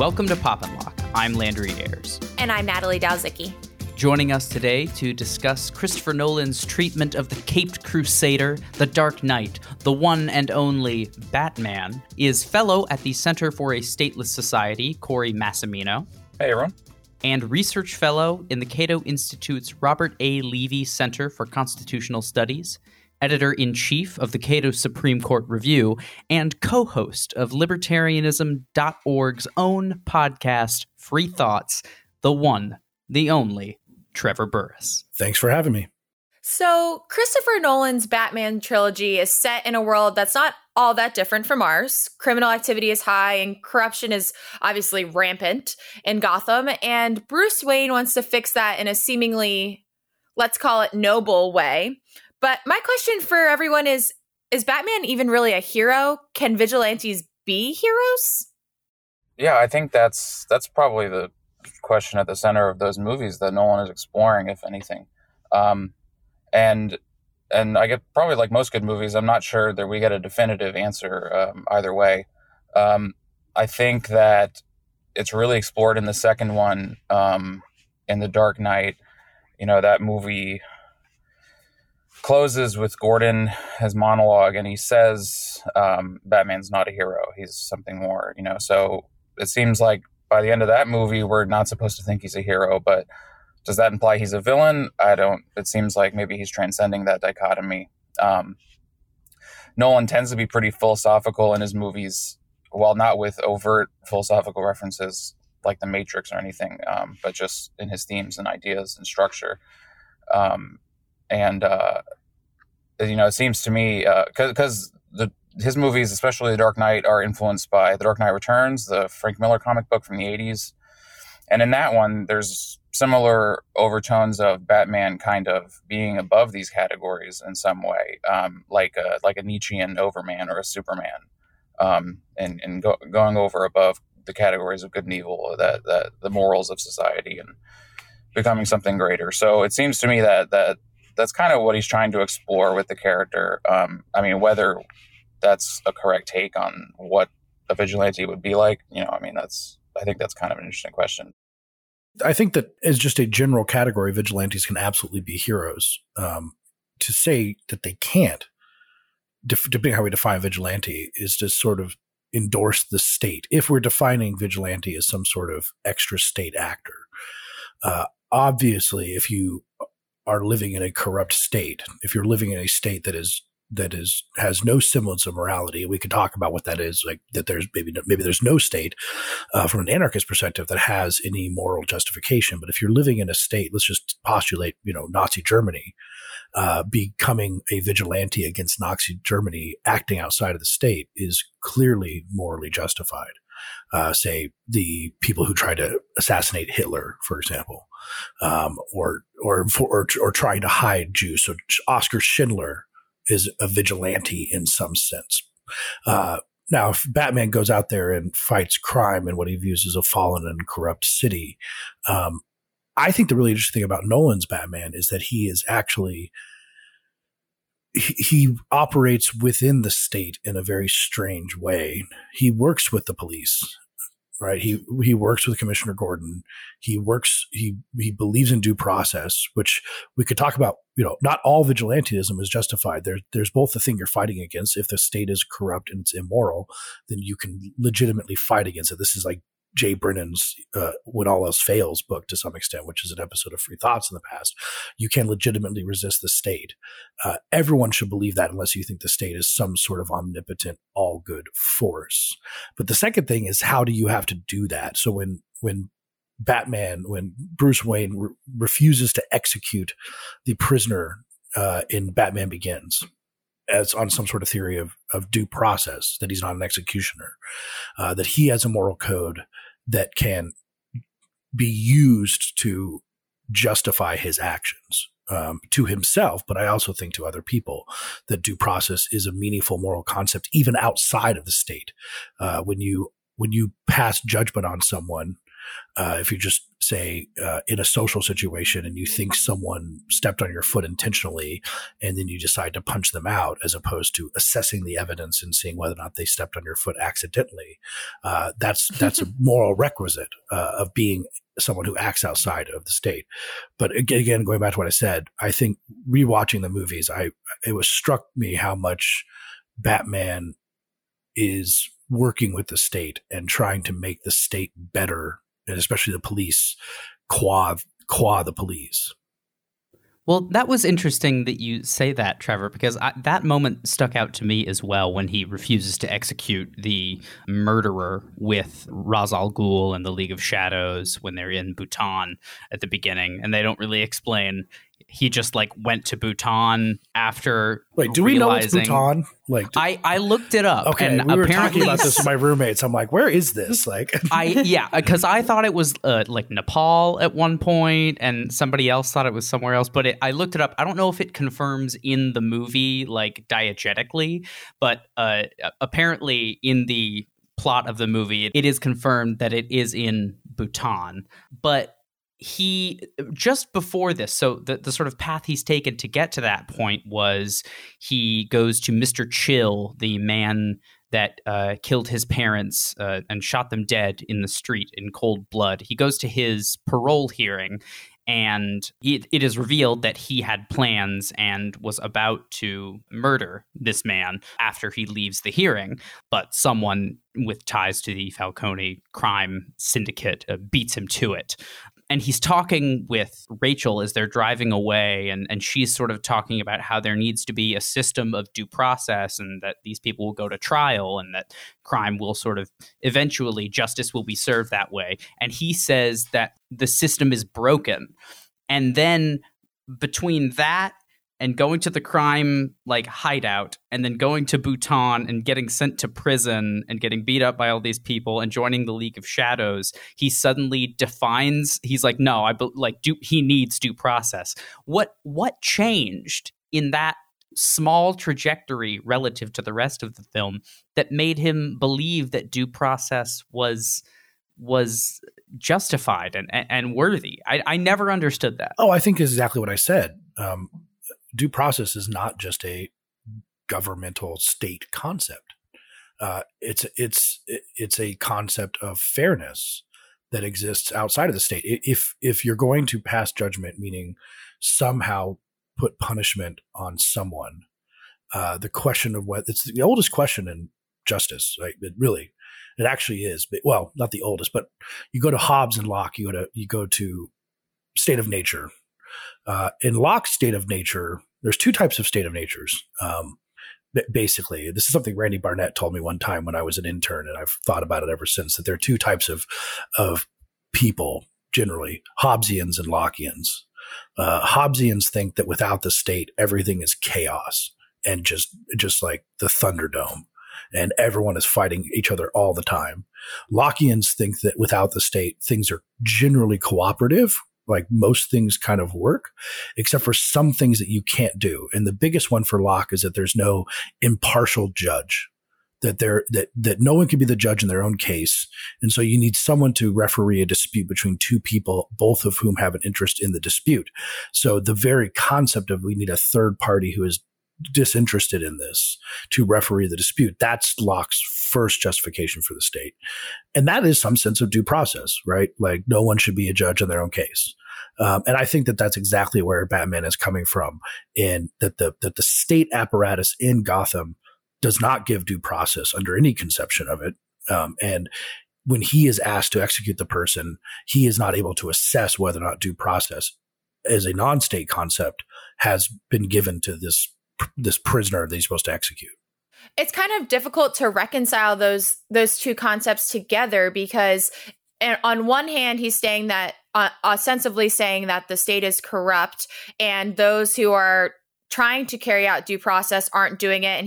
Welcome to Pop and Lock. I'm Landry Ayers. And I'm Natalie Dowzicki. Joining us today to discuss Christopher Nolan's treatment of the Caped Crusader, The Dark Knight, the one and only Batman, is fellow at the Center for a Stateless Society, Corey Massimino. Hey, everyone. And research fellow in the Cato Institute's Robert A. Levy Center for Constitutional Studies, editor-in-chief of the Cato Supreme Court Review, and co-host of Libertarianism.org's own podcast, Free Thoughts, the one, the only, Trevor Burrus. Thanks for having me. So, Christopher Nolan's Batman trilogy is set in a world that's not all that different from ours. Criminal activity is high and corruption is obviously rampant in Gotham, and Bruce Wayne wants to fix that in a seemingly, let's call it, noble way. But my question for everyone is Batman even really a hero? Can vigilantes be heroes? Yeah, I think that's probably the question at the center of those movies that Nolan is exploring, if anything. And I get, probably like most good movies, I'm not sure that we get a definitive answer either way. I think that it's really explored in the second one, in The Dark Knight. You know, that movie closes with Gordon, his monologue, and he says Batman's not a hero. He's something more, you know. So it seems like by the end of that movie, we're not supposed to think he's a hero, but does that imply he's a villain? It seems like maybe he's transcending that dichotomy. Nolan tends to be pretty philosophical in his movies, while not with overt philosophical references like The Matrix or anything, but just in his themes and ideas and structure. You know, it seems to me, because his movies, especially The Dark Knight, are influenced by The Dark Knight Returns, the Frank Miller comic book from the 80s. And in that one, there's similar overtones of Batman kind of being above these categories in some way, like a Nietzschean Overman or a Superman, and going over above the categories of good and evil, that the morals of society, and becoming something greater. So it seems to me that that's kind of what he's trying to explore with the character. I mean, whether that's a correct take on what a vigilante would be like, you know, I mean, I think that's kind of an interesting question. I think that as just a general category, vigilantes can absolutely be heroes. To say that they can't, depending on how we define vigilante, is to sort of endorse the state. If we're defining vigilante as some sort of extra state actor, obviously, if you are living in a corrupt state, if you're living in a state that has no semblance of morality, we could talk about what that is, like that there's maybe there's no state from an anarchist perspective that has any moral justification. But if you're living in a state, let's just postulate, you know, Nazi Germany, becoming a vigilante against Nazi Germany, acting outside of the state, is clearly morally justified. Say the people who tried to assassinate Hitler, for example, or trying to hide Jews. So Oskar Schindler is a vigilante in some sense. Now, if Batman goes out there and fights crime in what he views as a fallen and corrupt city, I think the really interesting thing about Nolan's Batman is that he is actually he operates within the state in a very strange way. He works with the police, right? He works with Commissioner Gordon. He believes in due process, which we could talk about. You know, not all vigilantism is justified. There's both the thing you're fighting against. If the state is corrupt and it's immoral, then you can legitimately fight against it. This is like Jay Brennan's When All Else Fails book to some extent, which is an episode of Free Thoughts in the past. You can legitimately resist the state. Everyone should believe that, unless you think the state is some sort of omnipotent, all good force. But the second thing is, how do you have to do that? So when Bruce Wayne refuses to execute the prisoner in Batman Begins, as on some sort of theory of due process, that he's not an executioner, that he has a moral code that can be used to justify his actions to himself, but I also think to other people, that due process is a meaningful moral concept even outside of the state. When you pass judgment on someone, If you just say in a social situation and you think someone stepped on your foot intentionally and then you decide to punch them out, as opposed to assessing the evidence and seeing whether or not they stepped on your foot accidentally, that's a moral requisite of being someone who acts outside of the state. But again, going back to what I said, I think rewatching the movies, it was struck me how much Batman is working with the state and trying to make the state better, and especially the police, qua the police. Well, that was interesting that you say that, Trevor, because that moment stuck out to me as well when he refuses to execute the murderer with Ra's al Ghul and the League of Shadows when they're in Bhutan at the beginning, and they don't really explain. He just went to Bhutan after. Wait, do we know it's Bhutan? I looked it up. Okay, and we were talking about this with my roommates. I'm like, where is this? Because I thought it was Nepal at one point, and somebody else thought it was somewhere else. But I looked it up. I don't know if it confirms in the movie diegetically, but apparently in the plot of the movie, it is confirmed that it is in Bhutan. But he, just before this, so the sort of path he's taken to get to that point was he goes to Mr. Chill, the man that killed his parents and shot them dead in the street in cold blood. He goes to his parole hearing, and it is revealed that he had plans and was about to murder this man after he leaves the hearing. But someone with ties to the Falcone crime syndicate beats him to it. And he's talking with Rachel as they're driving away, and she's sort of talking about how there needs to be a system of due process and that these people will go to trial and that crime will sort of eventually justice will be served that way. And he says that the system is broken. And then between that and going to the crime hideout and then going to Bhutan and getting sent to prison and getting beat up by all these people and joining the League of Shadows, he suddenly defines, he's like, no, he needs due process. What changed in that small trajectory relative to the rest of the film that made him believe that due process was justified and worthy? I never understood that. Oh, I think is exactly what I said. Due process is not just a governmental state concept. It's a concept of fairness that exists outside of the state. If you're going to pass judgment, meaning somehow put punishment on someone, the question of what it's the oldest question in justice, right? It actually is. But, well, not the oldest, but you go to Hobbes and Locke, you go to state of nature. In Locke's state of nature, there's two types of state of natures. Basically, this is something Randy Barnett told me one time when I was an intern, and I've thought about it ever since, that there are two types of people, generally, Hobbesians and Lockeans. Hobbesians think that without the state, everything is chaos and just like the Thunderdome, and everyone is fighting each other all the time. Lockeans think that without the state, things are generally cooperative. Like most things kind of work, except for some things that you can't do. And the biggest one for Locke is that there's no impartial judge, that no one can be the judge in their own case. And so you need someone to referee a dispute between two people, both of whom have an interest in the dispute. So the very concept of we need a third party who is disinterested in this to referee the dispute, that's Locke's first justification for the state. And that is some sense of due process, right? Like no one should be a judge in their own case. And I think that that's exactly where Batman is coming from, in that the state apparatus in Gotham does not give due process under any conception of it. And when he is asked to execute the person, he is not able to assess whether or not due process as a non-state concept has been given to this prisoner that he's supposed to execute. It's kind of difficult to reconcile those two concepts together, because on one hand, he's saying that ostensibly saying that the state is corrupt and those who are trying to carry out due process aren't doing it. And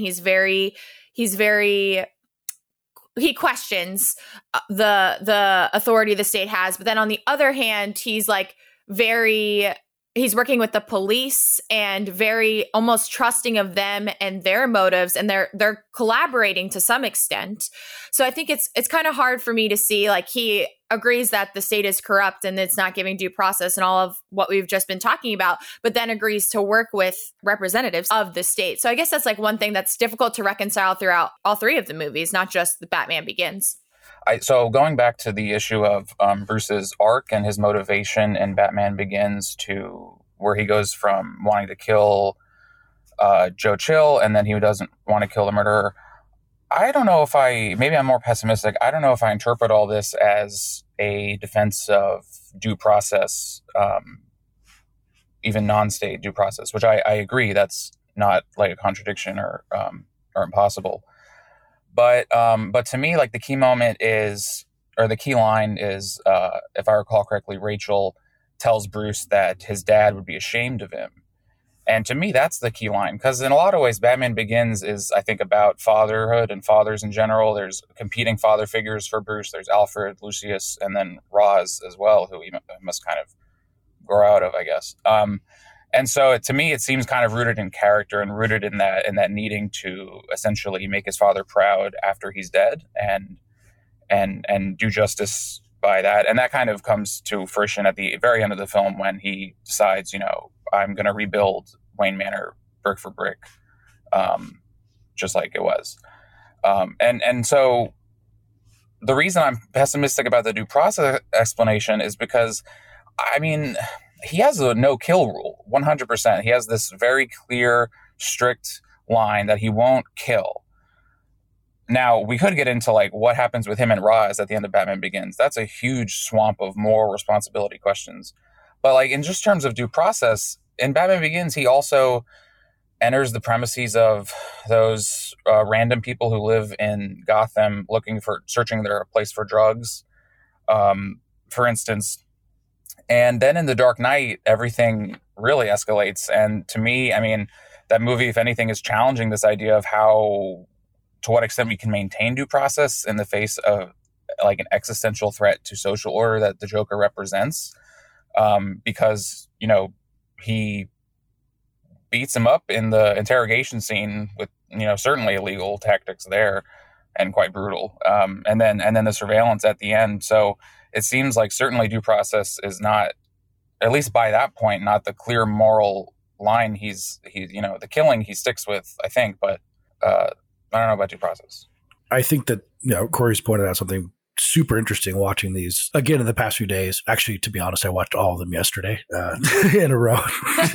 he questions the authority the state has. But then on the other hand, he's working with the police and very almost trusting of them and their motives, and they're collaborating to some extent. So I think it's kind of hard for me to see, agrees that the state is corrupt and it's not giving due process and all of what we've just been talking about, but then agrees to work with representatives of the state. So I guess that's like one thing that's difficult to reconcile throughout all three of the movies, not just the Batman Begins. So going back to the issue of Bruce's arc and his motivation in Batman Begins to where he goes from wanting to kill Joe Chill and then he doesn't want to kill the murderer. I don't know if maybe I'm more pessimistic. I don't know if I interpret all this as a defense of due process, even non-state due process, which I agree that's not like a contradiction or impossible. But to me, like the key moment is, or the key line is, if I recall correctly, Rachel tells Bruce that his dad would be ashamed of him. And to me, that's the key line, because in a lot of ways, Batman Begins is, I think, about fatherhood and fathers in general. There's competing father figures for Bruce. There's Alfred, Lucius, and then Ra's as well, who he must kind of grow out of, I guess. And so to me, it seems kind of rooted in character and rooted in that needing to essentially make his father proud after he's dead and do justice by that. And that kind of comes to fruition at the very end of the film when he decides, I'm going to rebuild Wayne Manor brick for brick, just like it was. And so the reason I'm pessimistic about the due process explanation is because, I mean, he has a no-kill rule, 100%. He has this very clear, strict line that he won't kill. Now, we could get into like what happens with him and Ra's at the end of Batman Begins. That's a huge swamp of moral responsibility questions. But like in just terms of due process, in Batman Begins, he also enters the premises of those random people who live in Gotham searching their place for drugs, for instance. And then in The Dark Knight, everything really escalates. And to me, I mean, that movie, if anything, is challenging this idea of to what extent we can maintain due process in the face of like an existential threat to social order that the Joker represents. Because, he beats him up in the interrogation scene with, certainly illegal tactics there and quite brutal. And then the surveillance at the end. So it seems like certainly due process is not, at least by that point, not the clear moral line the killing he sticks with, I think, but I don't know about due process. I think that, Corey's pointed out something super interesting watching these again in the past few days. Actually, to be honest, I watched all of them yesterday in a row.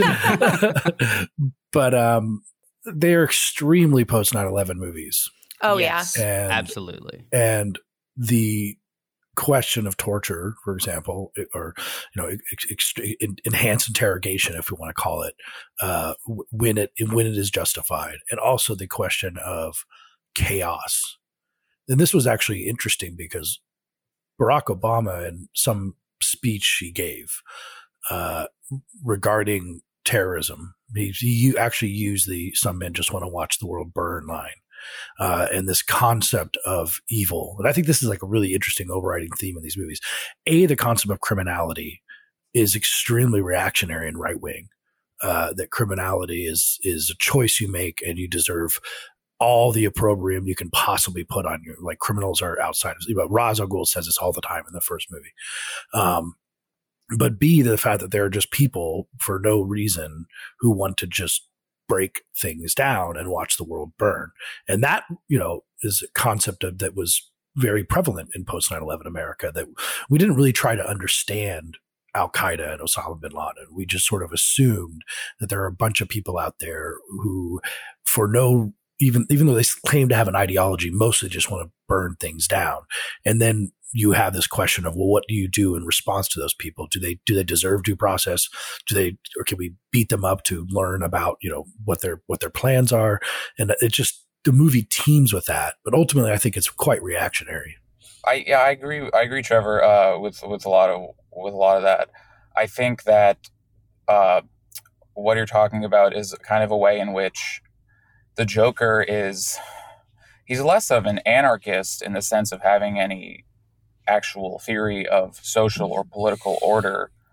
But they're extremely post 9/11 movies. Oh, yes. Yeah. Absolutely. And the question of torture, for example, or enhanced interrogation, if we want to call it, when it is justified, and also the question of chaos. And this was actually interesting because Barack Obama, in some speech he gave regarding terrorism, he actually used the "some men just want to watch the world burn" line. And this concept of evil. And I think this is like a really interesting overriding theme in these movies. The concept of criminality is extremely reactionary and right wing. That criminality is a choice you make and you deserve all the opprobrium you can possibly put on you. Like criminals are outsiders. Ra's al Ghul says this all the time in the first movie. But the fact that there are just people for no reason who want to just break things down and watch the world burn. And that, is a concept that was very prevalent in post 9/11 America, that we didn't really try to understand Al-Qaeda and Osama bin Laden. We just sort of assumed that there are a bunch of people out there who, even though they claim to have an ideology, mostly just want to burn things down. And then you have this question of, well, what do you do in response to those people? Do they deserve due process? Or can we beat them up to learn about, what their plans are? And it just, the movie teams with that. But ultimately, I think it's quite reactionary. I agree, Trevor, with a lot of that. I think that what you're talking about is kind of a way in which the Joker he's less of an anarchist in the sense of having any actual theory of social or political order.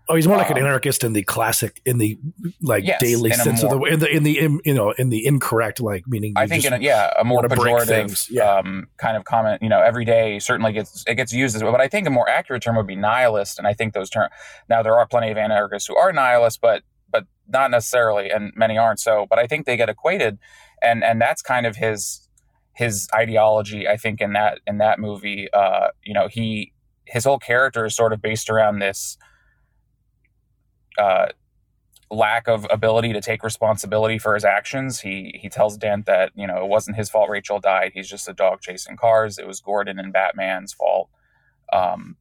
Oh, he's more like an anarchist in the classic, in the like daily sense of the in the incorrect, like meaning. I think a more pejorative kind of comment. Every day certainly gets used as well. But I think a more accurate term would be nihilist. And I think those terms, now there are plenty of anarchists who are nihilists, but not necessarily, and many aren't. So, but I think they get equated, and that's kind of his ideology. I think in that movie, his whole character is sort of based around this lack of ability to take responsibility for his actions. He tells Dent that, it wasn't his fault Rachel died. He's just a dog chasing cars. It was Gordon and Batman's fault. And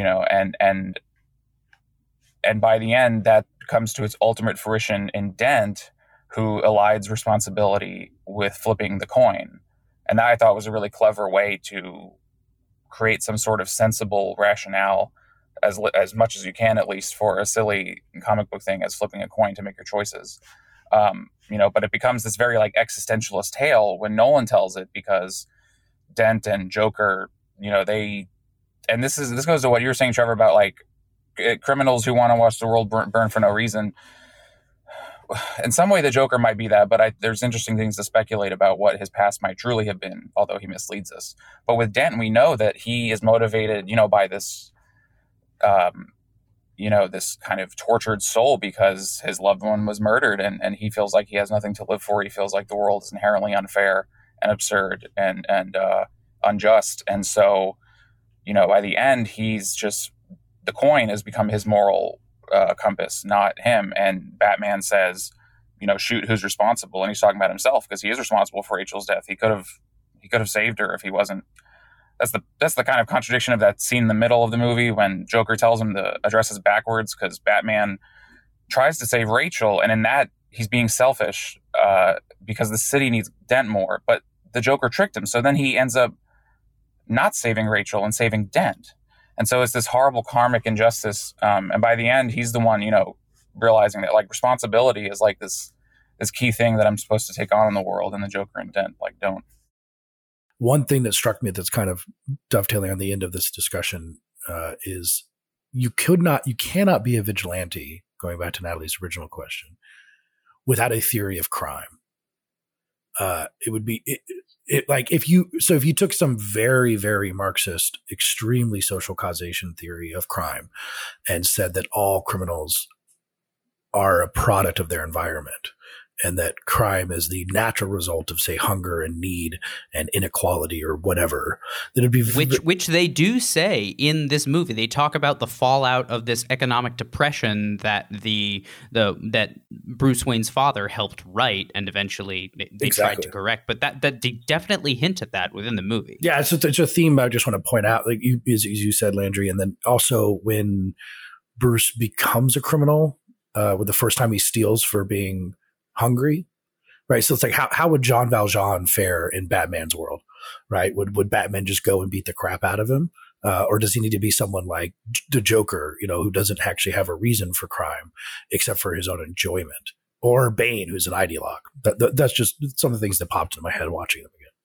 by the end, that comes to its ultimate fruition in Dent, who elides responsibility with flipping the coin. And that I thought was a really clever way to create some sort of sensible rationale, as much as you can, at least, for a silly comic book thing as flipping a coin to make your choices. But it becomes this very like existentialist tale when Nolan tells it, because Dent and Joker, and this goes to what you were saying, Trevor, about like criminals who want to watch the world burn for no reason. In some way, the Joker might be that, but there's interesting things to speculate about what his past might truly have been, although he misleads us. But with Dent, we know that he is motivated, by this this kind of tortured soul because his loved one was murdered, and he feels like he has nothing to live for. He feels like the world is inherently unfair and absurd and unjust. And so, by the end, he's just, the coin has become his moral compass, not him. And Batman says, shoot who's responsible. And he's talking about himself, because he is responsible for Rachel's death. He could have saved her if he wasn't. That's the kind of contradiction of that scene in the middle of the movie when Joker tells him the address is backwards, because Batman tries to save Rachel, and in that he's being selfish because the city needs Dent more. But the Joker tricked him, so then he ends up not saving Rachel and saving Dent, and so it's this horrible karmic injustice. And by the end, he's the one realizing that like responsibility is like this key thing that I'm supposed to take on in the world, and the Joker and Dent like don't. One thing that struck me that's kind of dovetailing on the end of this discussion is you cannot be a vigilante, going back to Natalie's original question, without a theory of crime. It would be like if you took some very, very Marxist, extremely social causation theory of crime and said that all criminals are a product of their environment, and that crime is the natural result of, say, hunger and need and inequality or whatever, then it'd be which they do say in this movie. They talk about the fallout of this economic depression that that Bruce Wayne's father helped write, and eventually they tried to correct. But that they definitely hint at that within the movie. Yeah, it's a theme I just want to point out, like as you said, Landry, and then also when Bruce becomes a criminal, with the first time he steals for being hungry, right? So it's like, how would Jean Valjean fare in Batman's world, right? Would Batman just go and beat the crap out of him? Or does he need to be someone like the Joker, who doesn't actually have a reason for crime except for his own enjoyment? Or Bane, who's an ideologue? That's just some of the things that popped into my head watching them again.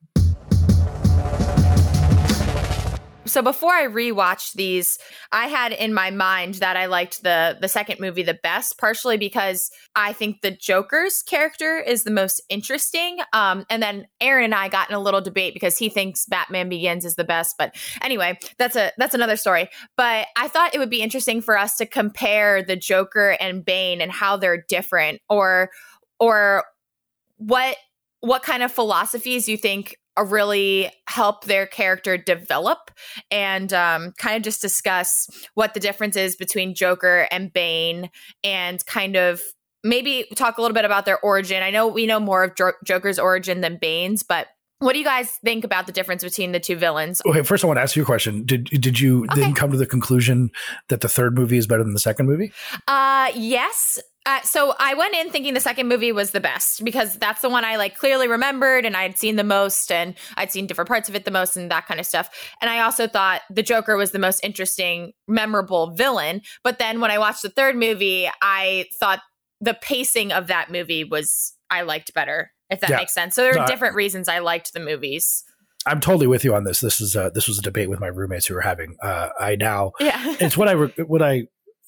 So before I rewatched these, I had in my mind that I liked the second movie the best, partially because I think the Joker's character is the most interesting. And then Aaron and I got in a little debate because he thinks Batman Begins is the best. But anyway, that's another story. But I thought it would be interesting for us to compare the Joker and Bane and how they're different, or what kind of philosophies you think really help their character develop, and kind of just discuss what the difference is between Joker and Bane, and kind of maybe talk a little bit about their origin. I know we know more of Joker's origin than Bane's, but what do you guys think about the difference between the two villains? Okay, first I want to ask you a question. Did you then come to the conclusion that the third movie is better than the second movie? Yes. So I went in thinking the second movie was the best, because that's the one I clearly remembered, and I'd seen the most, and I'd seen different parts of it the most, and that kind of stuff. And I also thought the Joker was the most interesting, memorable villain. But then when I watched the third movie, I thought the pacing of that movie I liked better, if that makes sense. So there are different reasons I liked the movies. I'm totally with you on this. This was a debate with my roommates who were having. It's what I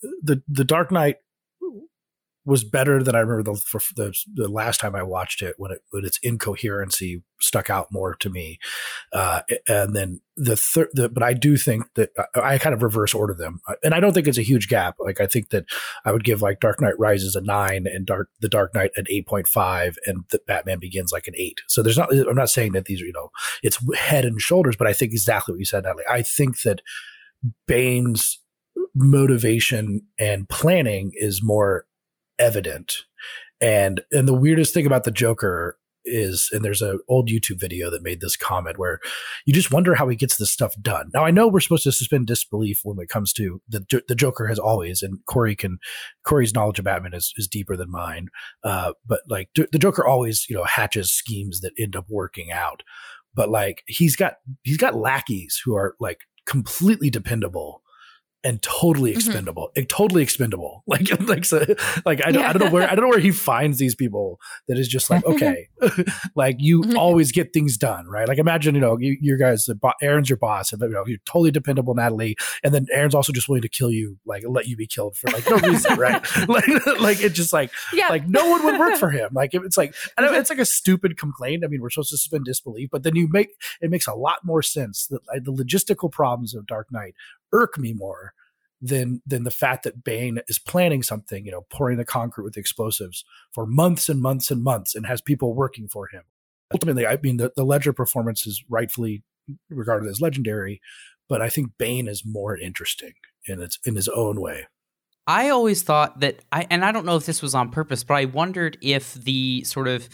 the Dark Knight was better than I remember the last time I watched it, when its incoherency stuck out more to me. And then but I do think that I kind of reverse order them, and I don't think it's a huge gap. Like, I think that I would give like Dark Knight Rises a 9 and the Dark Knight an 8.5 and the Batman Begins like an 8. So I'm not saying that these are, it's head and shoulders, but I think exactly what you said, Natalie. I think that Bane's motivation and planning is more evident. And the weirdest thing about the Joker is, and there's an old YouTube video that made this comment where you just wonder how he gets this stuff done. Now, I know we're supposed to suspend disbelief when it comes to the Joker has always, and Corey's knowledge of Batman is deeper than mine. But like the Joker always, hatches schemes that end up working out. But like he's got lackeys who are like completely dependable and totally expendable, totally expendable. I don't know where he finds these people that is just like, okay, like you always get things done, right? Like imagine, you guys, Aaron's your boss, and you're totally dependable, Natalie, and then Aaron's also just willing to kill you, like let you be killed for like no reason, right? like it's just like like no one would work for him. Like it's like, I know it's like a stupid complaint. I mean, we're supposed to suspend disbelief, but then it makes a lot more sense that like, the logistical problems of Dark Knight irk me more than the fact that Bane is planning something, pouring the concrete with the explosives for months and months and months and has people working for him. Ultimately, I mean, the Ledger performance is rightfully regarded as legendary, but I think Bane is more interesting in his own way. I always thought that, and I don't know if this was on purpose, but I wondered if the sort of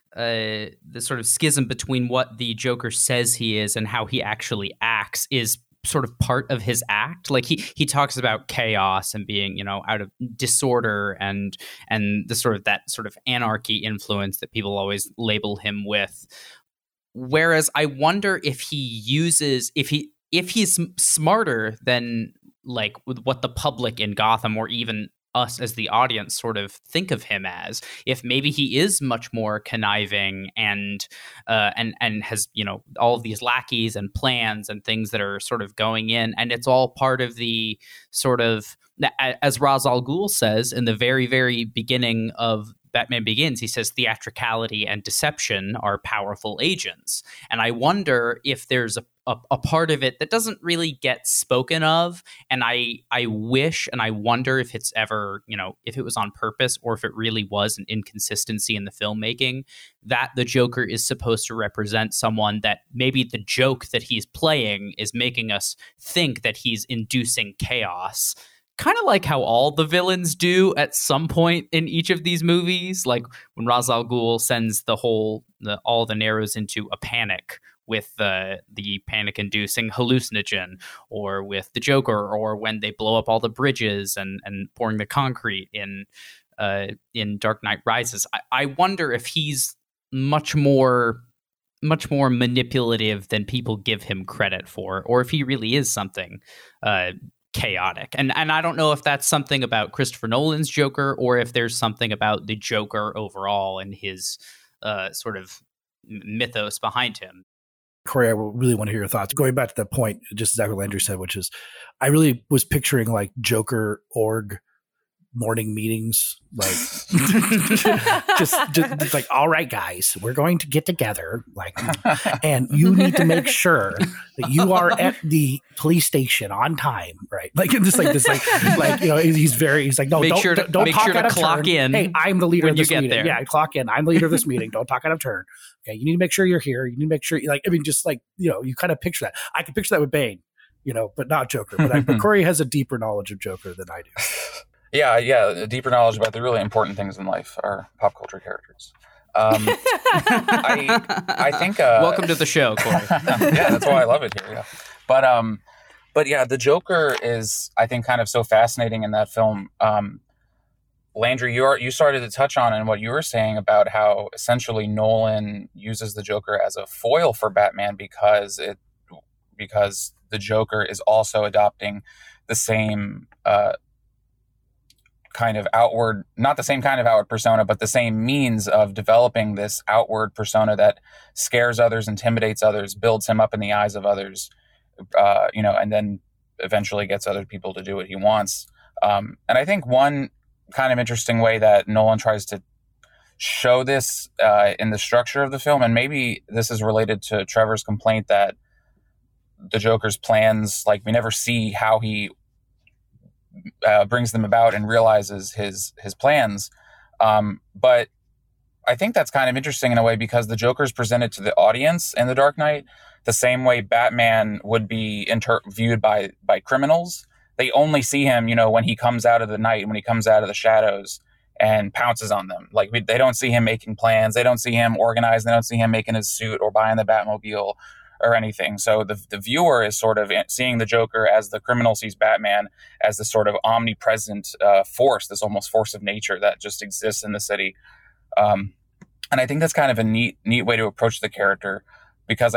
schism between what the Joker says he is and how he actually acts is sort of part of his act. Like he talks about chaos and being, out of disorder and the sort of that sort of anarchy influence that people always label him with. Whereas I wonder if he's smarter than like what the public in Gotham or even us as the audience sort of think of him as, if maybe he is much more conniving and has, all of these lackeys and plans and things that are sort of going in, and it's all part of the sort of, as Ra's al Ghul says in the very, very beginning of Batman Begins, he says theatricality and deception are powerful agents. And I wonder if there's a part of it that doesn't really get spoken of. And I wish, and I wonder if it's ever, if it was on purpose or if it really was an inconsistency in the filmmaking, that the Joker is supposed to represent someone that maybe the joke that he's playing is making us think that he's inducing chaos. Kind of like how all the villains do at some point in each of these movies, like when Ra's al Ghul sends all the Narrows into a panic with the panic-inducing hallucinogen, or with the Joker, or when they blow up all the bridges and pouring the concrete in Dark Knight Rises. I wonder if he's much more manipulative than people give him credit for, or if he really is something chaotic. And I don't know if that's something about Christopher Nolan's Joker, or if there's something about the Joker overall and his sort of mythos behind him. Corey, I really want to hear your thoughts. Going back to the point, just exactly what Andrew said, which is I really was picturing like Joker org morning meetings, like just like, all right, guys, we're going to get together, like, and you need to make sure that you are at the police station on time, right? Like, just like this, like he's like, no, make don't sure to clock in. Hey, I'm the leader when of this meeting. There. Yeah, clock in. I'm the leader of this meeting. Don't talk out of turn. Okay, you need to make sure you're here. You need to make sure, just like, you kind of picture that. I can picture that with Bane, but not Joker. But Corey has a deeper knowledge of Joker than I do. Yeah, a deeper knowledge about the really important things in life are pop culture characters. I think. Welcome to the show, Corey. Yeah, that's why I love it here. Yeah, but yeah, the Joker is, I think, kind of so fascinating in that film. Landry, you started to touch on in what you were saying about how essentially Nolan uses the Joker as a foil for Batman because the Joker is also adopting the same kind of outward, not the same kind of outward persona, but the same means of developing this outward persona that scares others, intimidates others, builds him up in the eyes of others, and then eventually gets other people to do what he wants. And I think one kind of interesting way that Nolan tries to show this in the structure of the film, and maybe this is related to Trevor's complaint that the Joker's plans, like, we never see how he brings them about and realizes his plans. But I think that's kind of interesting in a way, because the Joker is presented to the audience in The Dark Knight the same way Batman would be viewed by criminals. They only see him, when he comes out of the night, when he comes out of the shadows and pounces on them. Like, they don't see him making plans. They don't see him organized. They don't see him making his suit or buying the Batmobile or anything. So the viewer is sort of seeing the Joker as the criminal sees Batman as the sort of omnipresent force, this almost force of nature that just exists in the city. And I think that's kind of a neat way to approach the character, because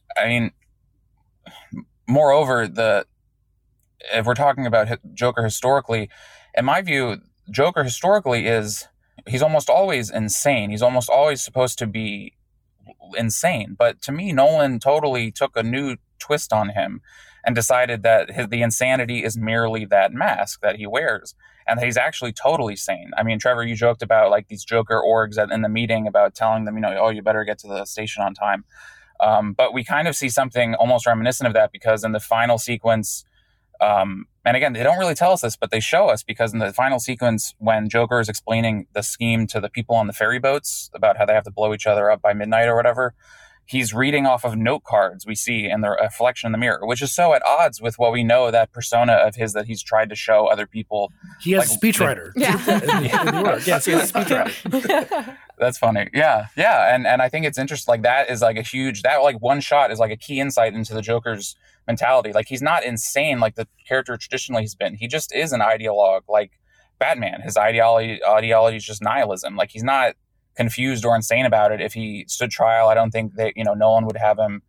moreover, if we're talking about Joker historically, in my view, Joker historically he's almost always insane. He's almost always supposed to be insane. But to me, Nolan totally took a new twist on him and decided that the insanity is merely that mask that he wears, and that he's actually totally sane. I mean, Trevor, you joked about like these Joker orgs in the meeting about telling them, oh, you better get to the station on time. But we kind of see something almost reminiscent of that, because in the final sequence, and again, they don't really tell us this, but they show us, because in the final sequence, when Joker is explaining the scheme to the people on the ferry boats about how they have to blow each other up by midnight or whatever, he's reading off of note cards we see in the reflection in the mirror, which is so at odds with what we know, that persona of his that he's tried to show other people. He has a speechwriter. Yes, he has a speechwriter. That's funny. Yeah. And I think it's interesting. Like, that is like one shot is like a key insight into the Joker's mentality. Like, he's not insane like the character traditionally has been. He just is an ideologue like Batman. His ideology is just nihilism. Like, he's not confused or insane about it. If he stood trial, I don't think that, Nolan would have him,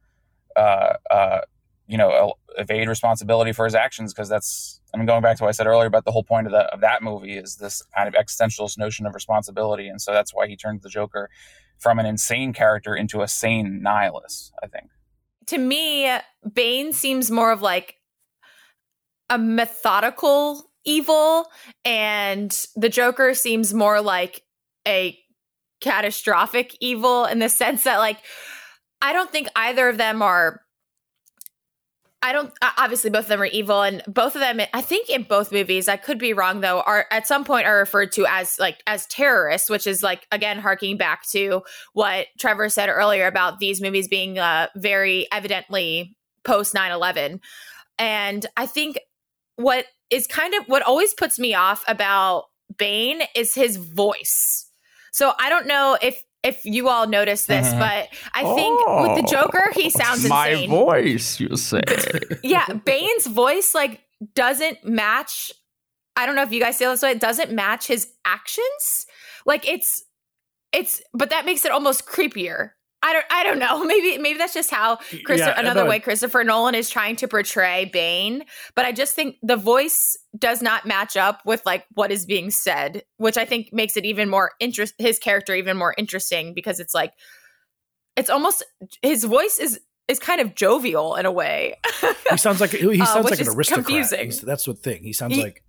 evade responsibility for his actions, because that's, going back to what I said earlier about the whole point of that movie is this kind of existentialist notion of responsibility. And so that's why he turned the Joker from an insane character into a sane nihilist, I think. To me, Bane seems more of like a methodical evil, and the Joker seems more like a catastrophic evil, in the sense that, like, I don't think either of them are, obviously both of them are evil, and both of them, I think in both movies, I could be wrong though, are at some point are referred to as terrorists, which is like, again, harking back to what Trevor said earlier about these movies being very evidently post 9/11. And I think what always puts me off about Bane is his voice. So I don't know if you all noticed this, but I think with the Joker, he sounds insane. My voice, you say. Yeah, Bane's voice doesn't match. I don't know if you guys feel this way. It doesn't match his actions. Like, it's but that makes it almost creepier. I don't know. Maybe that's just how way Christopher Nolan is trying to portray Bane. But I just think the voice does not match up with what is being said, which I think makes it even more his character even more interesting, because it's almost his voice is kind of jovial in a way. He sounds like an aristocrat. Confusing. That's the thing. He sounds like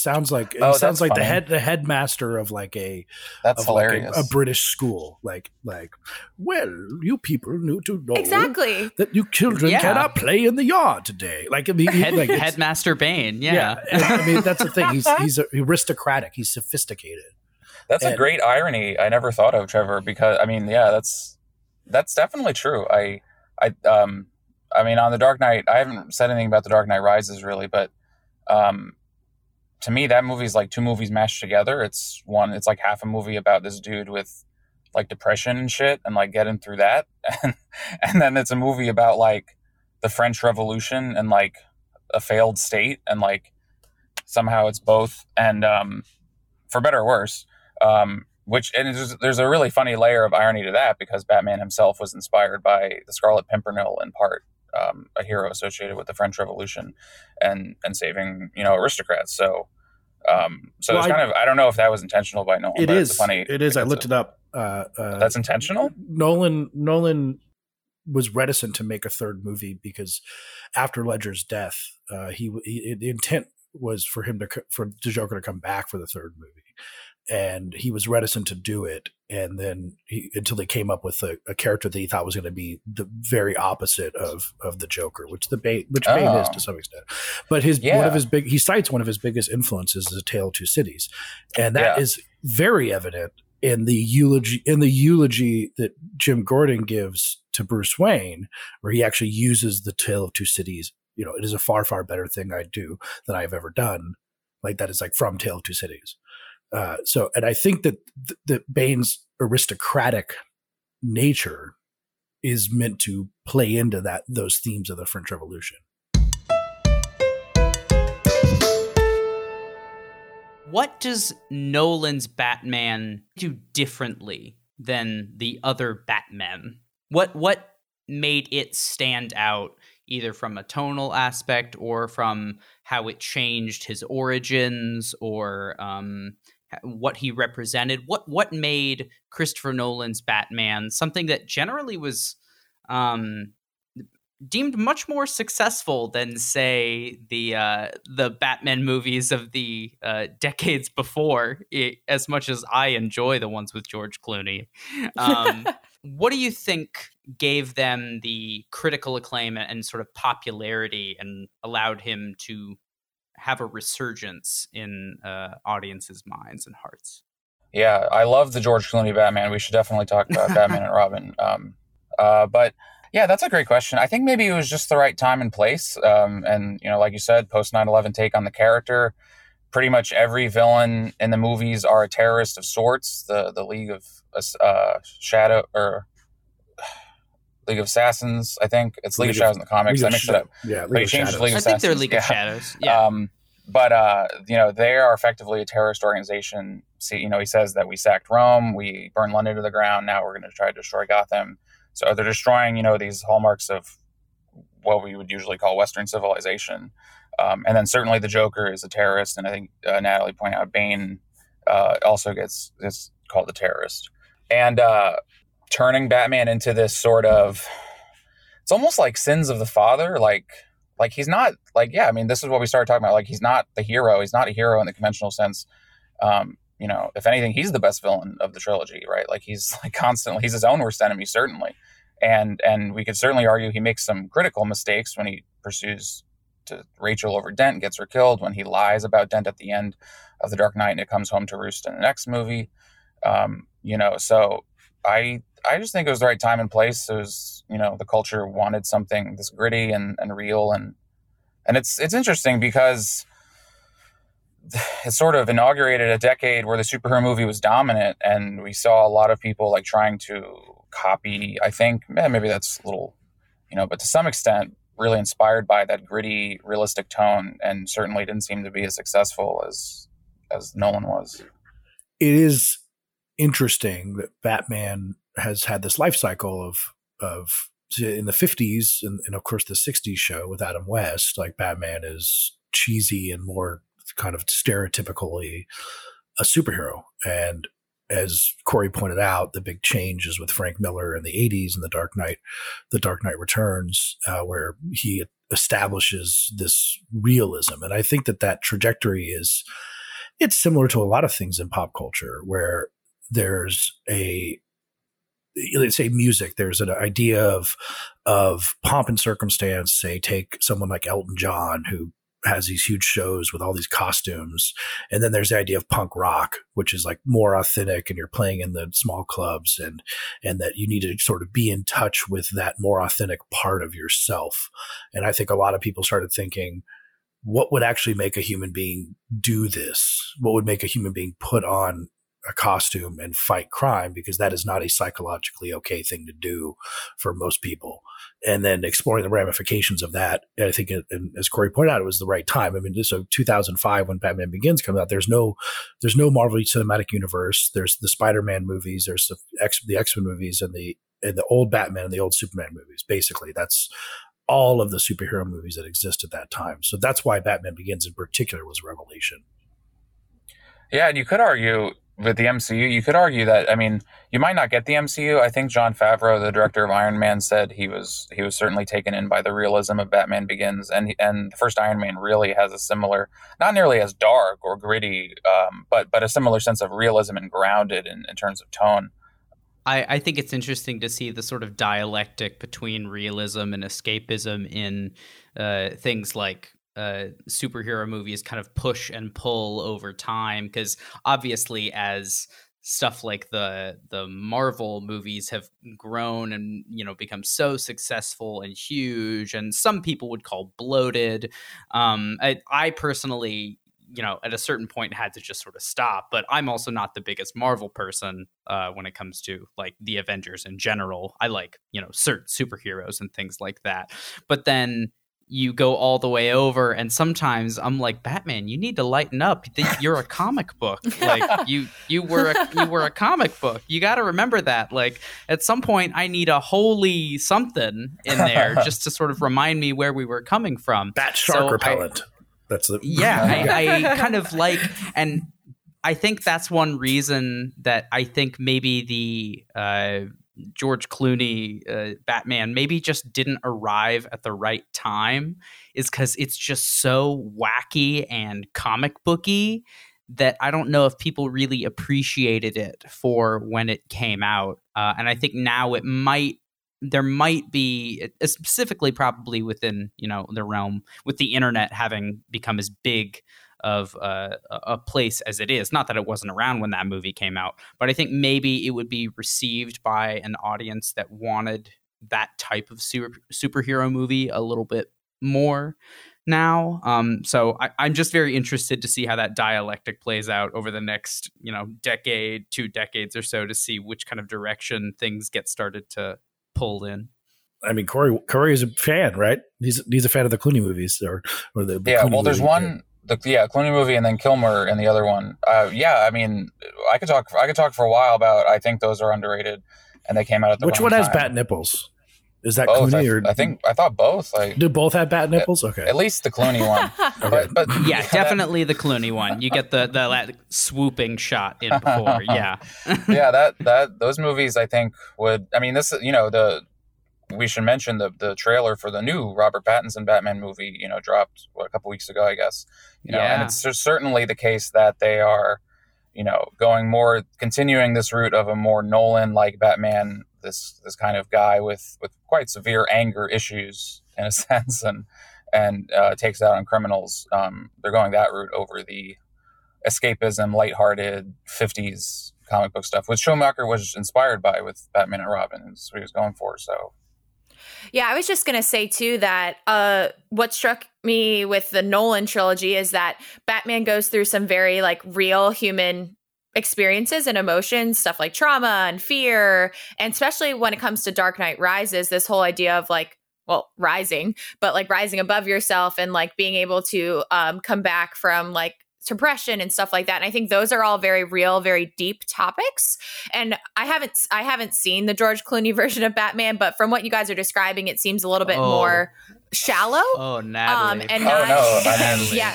the headmaster of hilarious. A British school. Well, you people need to know exactly that you children cannot play in the yard today. Headmaster Bane. Yeah. I mean, that's the thing. He's aristocratic. He's sophisticated. That's a great irony I never thought of, Trevor. Because that's definitely true. I mean, on The Dark Knight, I haven't said anything about The Dark Knight Rises really, but to me, that movie is like two movies mashed together. It's like half a movie about this dude with depression and shit, and getting through that, and then it's a movie about the French Revolution and a failed state, and somehow it's both, and for better or worse. There's a really funny layer of irony to that, because Batman himself was inspired by the Scarlet Pimpernel in part, a hero associated with the French Revolution and saving aristocrats. So it's I don't know if that was intentional by Nolan. It is funny. It is. I looked it up. That's intentional. Nolan was reticent to make a third movie because after Ledger's death, the intent was for the Joker to come back for the third movie, and he was reticent to do it. And then until they came up with a character that he thought was going to be the very opposite of the Joker, which Bane is to some extent. But he cites one of his biggest influences as A Tale of Two Cities, and that is very evident in the eulogy that Jim Gordon gives to Bruce Wayne, where he actually uses the Tale of Two Cities. You know, it is a far, far better thing I do than I have ever done. Like that is like from Tale of Two Cities. And I think that Bane's aristocratic nature is meant to play into those themes of the French Revolution. What does Nolan's Batman do differently than the other Batmen? What made it stand out, either from a tonal aspect or from how it changed his origins, or what he represented? What made Christopher Nolan's Batman something that generally was deemed much more successful than, say, the Batman movies of the decades before, as much as I enjoy the ones with George Clooney? What do you think gave them the critical acclaim and sort of popularity and allowed him to have a resurgence in audiences' minds and hearts? Yeah, I love the George Clooney Batman. We should definitely talk about Batman and Robin. But yeah, that's a great question. I think maybe it was just the right time and place. And, you know, like you said, post 9/11 take on the character. Pretty much every villain in the movies are a terrorist of sorts. The League of League of Assassins, I think. It's League of Shadows in the comics. I mixed it up. Yeah, but he changed to League of Assassins. I think they're League of Shadows. Yeah. But you know, they are effectively a terrorist organization. See, you know, he says that we sacked Rome, we burned London to the ground, now we're going to try to destroy Gotham. So they're destroying, you know, these hallmarks of what we would usually call Western civilization. And then certainly the Joker is a terrorist, and I think Natalie pointed out Bane also gets called a terrorist. And turning Batman into this sort of, it's almost like sins of the father, like he's not, like, yeah, I mean, this is what we started talking about. Like, he's not the hero. He's not a hero in the conventional sense. You know, if anything, he's the best villain of the trilogy, right? Like, he's like constantly, he's his own worst enemy, certainly. And we could certainly argue he makes some critical mistakes when he pursues to Rachel over Dent, gets her killed, when he lies about Dent at the end of The Dark Knight and it comes home to roost in the next movie. You know, so I just think it was the right time and place. It was, you know, the culture wanted something this gritty and real, and it's interesting because it sort of inaugurated a decade where the superhero movie was dominant, and we saw a lot of people like trying to copy. I think maybe that's a little, you know, but to some extent really inspired by that gritty, realistic tone, and certainly didn't seem to be as successful as Nolan was. It is interesting that Batman has had this life cycle of in the 50s and of course the 60s show with Adam West, like Batman is cheesy and more kind of stereotypically a superhero. And as Corey pointed out, the big change is with Frank Miller in the 80s and The Dark Knight Returns, where he establishes this realism. And I think that trajectory it's similar to a lot of things in pop culture, where there's let's say music, there's an idea of pomp and circumstance. Say, take someone like Elton John, who has these huge shows with all these costumes. And then there's the idea of punk rock, which is like more authentic, and you're playing in the small clubs, and that you need to sort of be in touch with that more authentic part of yourself. And I think a lot of people started thinking, what would actually make a human being do this? What would make a human being put on a costume and fight crime? Because that is not a psychologically okay thing to do for most people. And then exploring the ramifications of that, I think, and as Corey pointed out, it was the right time. I mean, so 2005, when Batman Begins comes out, there's no Marvel Cinematic Universe. There's the Spider-Man movies. There's the X-Men movies and the old Batman and the old Superman movies. Basically, that's all of the superhero movies that exist at that time. So that's why Batman Begins in particular was a revelation. Yeah, and you could argue with the MCU, you could argue that, I mean, you might not get the MCU. I think Jon Favreau, the director of Iron Man, said he was certainly taken in by the realism of Batman Begins, and the first Iron Man really has a similar, not nearly as dark or gritty, but a similar sense of realism and grounded in terms of tone. I think it's interesting to see the sort of dialectic between realism and escapism in things like superhero movies kind of push and pull over time, because obviously as stuff like the Marvel movies have grown and, you know, become so successful and huge, and some people would call bloated, I personally, you know, at a certain point had to just sort of stop. But I'm also not the biggest Marvel person when it comes to like the Avengers in general. I like, you know, certain superheroes and things like that. But then you go all the way over, and sometimes I'm like, Batman, you need to lighten up. You're a comic book. Like you were a comic book. You got to remember that. Like at some point, I need a holy something in there just to sort of remind me where we were coming from. Bat shark repellent. I kind of like, and I think that's one reason that I think maybe the George Clooney Batman maybe just didn't arrive at the right time, is because it's just so wacky and comic booky that I don't know if people really appreciated it for when it came out. And I think now there might be, specifically probably within, you know, the realm with the internet having become as big of a place as it is. Not that it wasn't around when that movie came out, but I think maybe it would be received by an audience that wanted that type of superhero movie a little bit more now. So I'm just very interested to see how that dialectic plays out over the next, you know, decade, 2 decades or so, to see which kind of direction things get started to pull in. I mean, Corey is a fan, right? He's a fan of the Clooney movies, or the yeah. Clooney Well, there's movie. one, Clooney movie, and then Kilmer in the other one. I mean, I could talk for a while about. I think those are underrated, and they came out at the Which wrong one has time. bat nipples? Is that Both. Clooney I thought both. Like, do both have bat nipples? Okay, at least the Clooney one. Okay. But Yeah, definitely the Clooney one. You get the swooping shot in before. Yeah. yeah, that those movies I think would. I mean, this, you know, we should mention the trailer for the new Robert Pattinson Batman movie, you know, dropped a couple weeks ago, I guess. You know, and it's certainly the case that they are, you know, continuing this route of a more Nolan-like Batman, this kind of guy with quite severe anger issues in a sense, and takes it out on criminals. They're going that route over the escapism, lighthearted 50s comic book stuff, which Schumacher was inspired by with Batman and Robin. That's what he was going for. So. Yeah, I was just going to say, too, that what struck me with the Nolan trilogy is that Batman goes through some very, like, real human experiences and emotions, stuff like trauma and fear. And especially when it comes to Dark Knight Rises, this whole idea of, like, well, rising, but, like, rising above yourself and, like, being able to come back from, like, depression and stuff like that. And I think those are all very real, very deep topics. And I haven't seen the George Clooney version of Batman, but from what you guys are describing, it seems a little bit more shallow. Oh, Natalie. And not, no, Natalie. Yeah.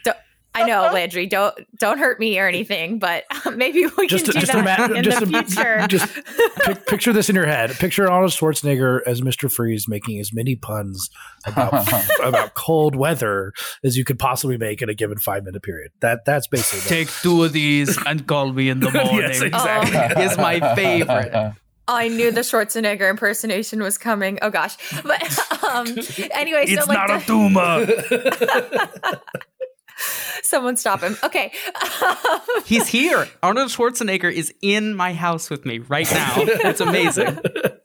I know, Landry, don't hurt me or anything, but maybe we can do that in the future. Just picture this in your head. Picture Arnold Schwarzenegger as Mr. Freeze making as many puns about cold weather as you could possibly make in a given 5-minute period. That's basically Take 2 of these and call me in the morning. Yes, exactly. Is my favorite. I knew the Schwarzenegger impersonation was coming. Oh gosh. But anyway, it's so like not a tumor. Someone stop him. Okay. He's here. Arnold Schwarzenegger is in my house with me right now. It's amazing.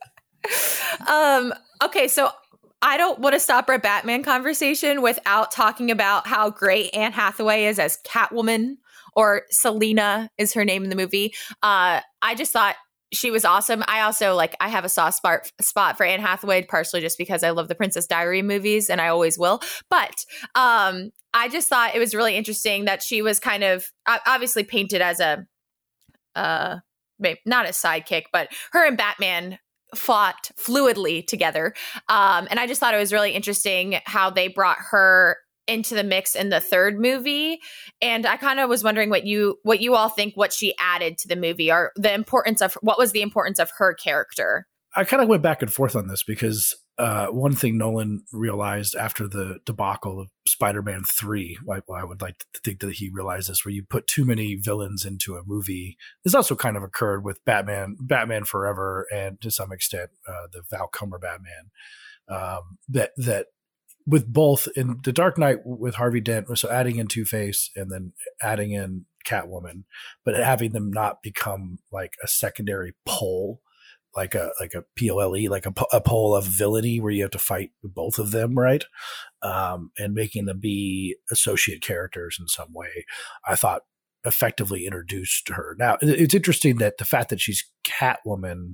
Okay, so I don't want to stop our Batman conversation without talking about how great Anne Hathaway is as Catwoman, or Selena is her name in the movie. I just thought she was awesome. I also I have a soft spot for Anne Hathaway, partially just because I love the Princess Diary movies and I always will. But I just thought it was really interesting that she was kind of obviously painted as a, not a sidekick, but her and Batman fought fluidly together. And I just thought it was really interesting how they brought her into the mix in the third movie. And I kind of was wondering what you all think, what she added to the movie, or what was the importance of her character? I kind of went back and forth on this because one thing Nolan realized after the debacle of Spider-Man 3, I would like to think that he realized this, where you put too many villains into a movie. This also kind of occurred with Batman Forever, and to some extent the Val Kilmer Batman. That with both in The Dark Knight with Harvey Dent, so adding in Two-Face and then adding in Catwoman, but having them not become like a secondary pole, like a POLE, like a pole of villainy where you have to fight both of them, right? And making them be associate characters in some way, I thought effectively introduced her. Now, it's interesting that the fact that she's Catwoman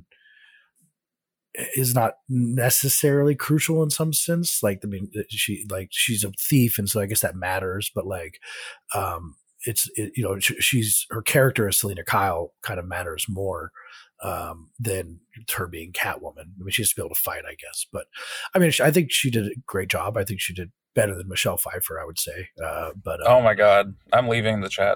is not necessarily crucial in some sense. Like, I mean, she's a thief, and so I guess that matters. But like, she's her character as Selina Kyle kind of matters more than her being Catwoman. I mean, she has to be able to fight, I guess. But I mean, I think she did a great job. I think she did better than Michelle Pfeiffer, I would say. Oh my God, I'm leaving the chat.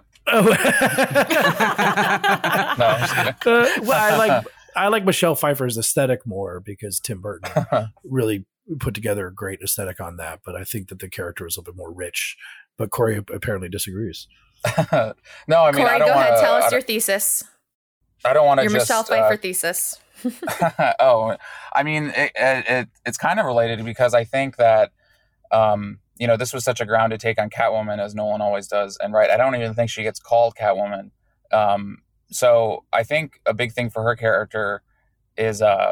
Well, I like Michelle Pfeiffer's aesthetic more because Tim Burton really put together a great aesthetic on that. But I think that the character is a little bit more rich. But Corey apparently disagrees. No, I mean, Corey, go ahead. Tell us your thesis. I don't want to your just Michelle Pfeiffer thesis. Oh, I mean, it's kind of related because I think that this was such a grounded take on Catwoman, as Nolan always does, and right, I don't even think she gets called Catwoman. So I think a big thing for her character is, I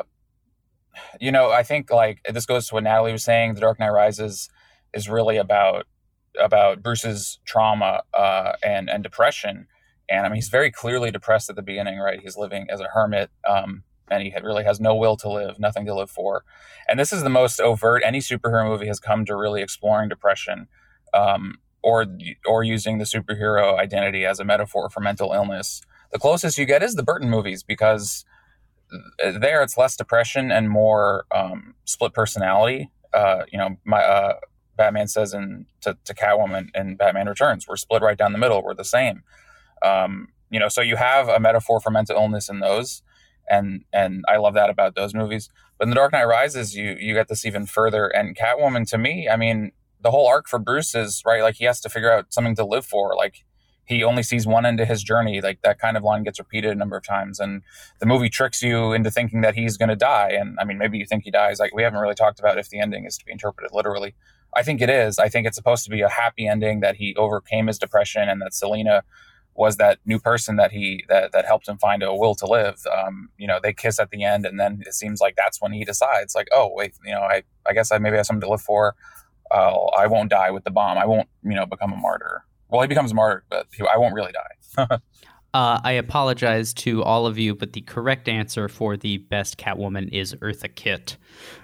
think like this goes to what Natalie was saying. The Dark Knight Rises is really about Bruce's trauma and depression. And I mean, he's very clearly depressed at the beginning, right? He's living as a hermit, and he really has no will to live, nothing to live for. And this is the most overt any superhero movie has come to really exploring depression, or using the superhero identity as a metaphor for mental illness. The closest you get is the Burton movies, because there it's less depression and more split personality. Batman says to Catwoman in Batman Returns, we're split right down the middle. We're the same. So you have a metaphor for mental illness in those, and I love that about those movies. But in The Dark Knight Rises, you get this even further. And Catwoman, to me, I mean, the whole arc for Bruce is, right, like he has to figure out something to live for. Like, he only sees one end of his journey. Like, that kind of line gets repeated a number of times. And the movie tricks you into thinking that he's going to die. And I mean, maybe you think he dies. Like, we haven't really talked about if the ending is to be interpreted literally. I think it is. I think it's supposed to be a happy ending, that he overcame his depression and that Selina was that new person that that helped him find a will to live. They kiss at the end, and then it seems like that's when he decides, like, oh wait, I guess I maybe have something to live for. I won't die with the bomb. I won't, become a martyr. Well, he becomes a martyr, but I won't really die. I apologize to all of you, but the correct answer for the best Catwoman is Eartha Kitt.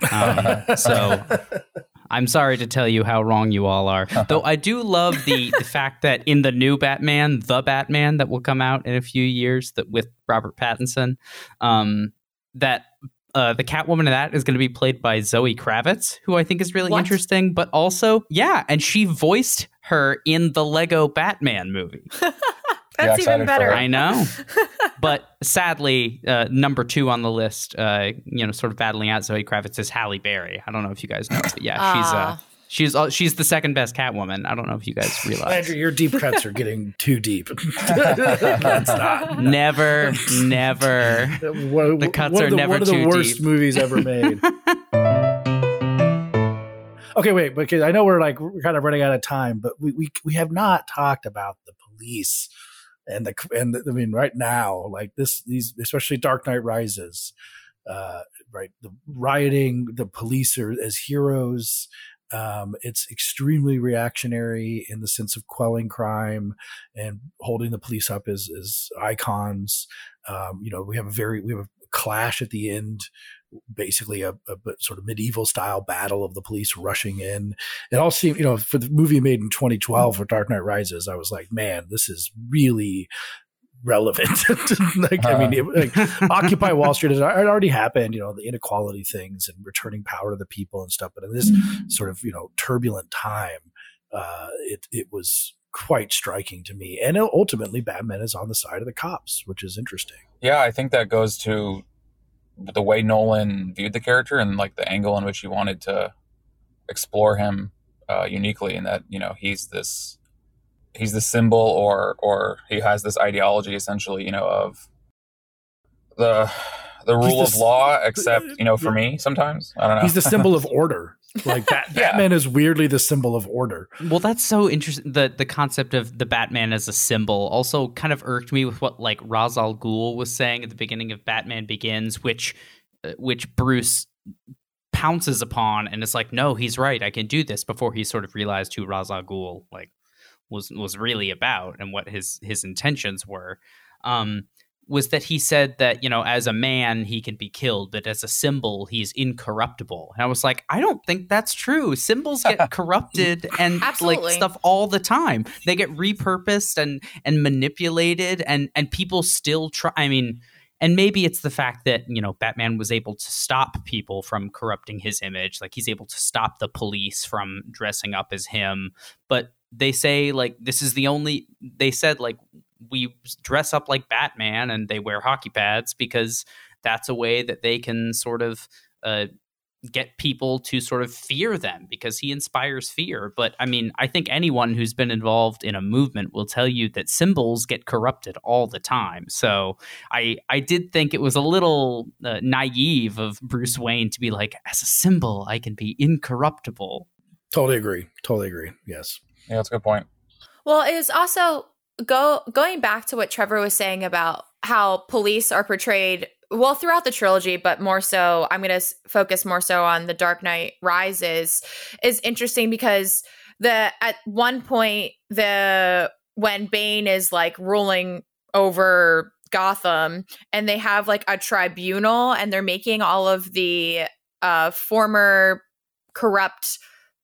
So I'm sorry to tell you how wrong you all are. Though I do love the fact that in the new Batman, the Batman that will come out in a few years, that with Robert Pattinson, that the Catwoman of that is going to be played by Zoe Kravitz, who I think is really interesting. But also, and she voiced her in the Lego Batman movie. That's even better. I know. But sadly, number 2 on the list, sort of battling out Zoe Kravitz, is Halle Berry. I don't know if you guys know, but she's the second best Catwoman. I don't know if you guys realize. Andrew, your deep cuts are getting too deep. Stop. Never. The cuts are never too deep. One of the worst movies ever made. Okay, wait, because I know we're kind of running out of time, but we have not talked about the police. And I mean, right now, like these, especially Dark Knight Rises, right? The rioting, the police are as heroes. It's extremely reactionary in the sense of quelling crime and holding the police up as icons. We have a clash at the end, basically a sort of medieval style battle of the police rushing in. It all seemed, for the movie made in 2012 for Dark Knight Rises, I was like, man, this is really relevant. Occupy Wall Street had already happened, the inequality things and returning power to the people and stuff. But in this sort of, turbulent time, It was quite striking to me. And ultimately, Batman is on the side of the cops, which is interesting. Yeah, I think that goes to the way Nolan viewed the character and like the angle in which he wanted to explore him uniquely, in that, you know, he's the symbol, or he has this ideology essentially, you know, of the rule of law, except, you know, for me sometimes, I don't know. He's the symbol of order. Like Batman is weirdly the symbol of order. Well, that's so interesting. The concept of the Batman as a symbol also kind of irked me with what like Ra's al Ghul was saying at the beginning of Batman Begins, which Bruce pounces upon and is like, no, he's right, I can do this, before he sort of realized who Ra's al Ghul like was really about and what his intentions were. Was that he said that, you know, as a man he can be killed, but as a symbol he's incorruptible. And I was like, I don't think that's true. Symbols get corrupted and like stuff all the time. They get repurposed and manipulated, and people still try. I mean, and maybe it's the fact that, you know, Batman was able to stop people from corrupting his image. Like, he's able to stop the police from dressing up as him. But they say, like, they said, like, we dress up like Batman and they wear hockey pads because that's a way that they can sort of get people to sort of fear them, because he inspires fear. But I mean, I think anyone who's been involved in a movement will tell you that symbols get corrupted all the time. So I did think it was a little naive of Bruce Wayne to be like, as a symbol, I can be incorruptible. Totally agree. Yes. Yeah, that's a good point. Well, it is also going back to what Trevor was saying about how police are portrayed, well, throughout the trilogy, but more so, I'm going to focus more so on The Dark Knight Rises, is interesting because at one point, when Bane is like ruling over Gotham, and they have like a tribunal, and they're making all of the former corrupt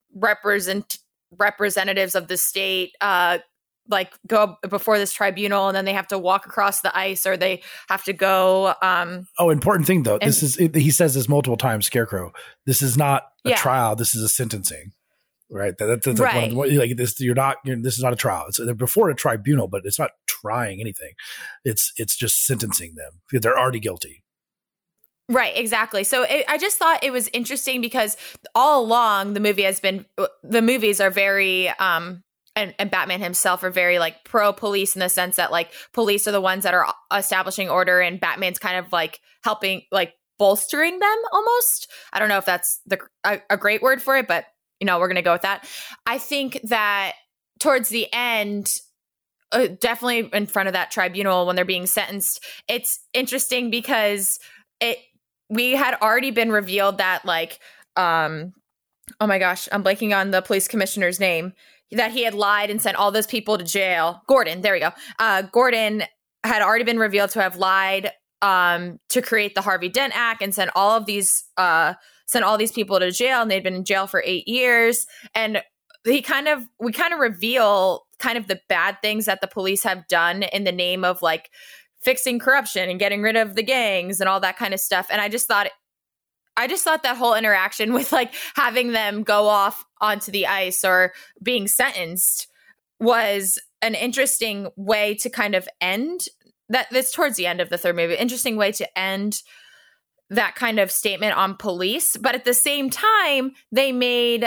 representatives of the state like go before this tribunal, and then they have to walk across the ice, or they have to go. Important thing though, he says this multiple times, Scarecrow. This is not a trial. This is a sentencing, right? That's right. Like this, this is not a trial. They're before a tribunal, but it's not trying anything. It's just sentencing them because they're already guilty. Right, exactly. So I just thought it was interesting because all along the movies are very, and Batman himself are very like pro police, in the sense that like police are the ones that are establishing order, and Batman's kind of like helping, like bolstering them almost. I don't know if that's a great word for it, but you know, we're going to go with that. I think that towards the end, definitely in front of that tribunal when they're being sentenced, it's interesting because we had already been revealed that like, oh my gosh, I'm blanking on the police commissioner's name, that he had lied and sent all those people to jail. Gordon, there we go. Gordon had already been revealed to have lied to create the Harvey Dent Act and sent all these people to jail, and they'd been in jail for 8 years. And we kind of reveal kind of the bad things that the police have done in the name of like fixing corruption and getting rid of the gangs and all that kind of stuff. And I just thought that whole interaction with like having them go off onto the ice or being sentenced was an interesting way to kind of end that. That's towards the end of the third movie. Interesting way to end that kind of statement on police. But at the same time, they made,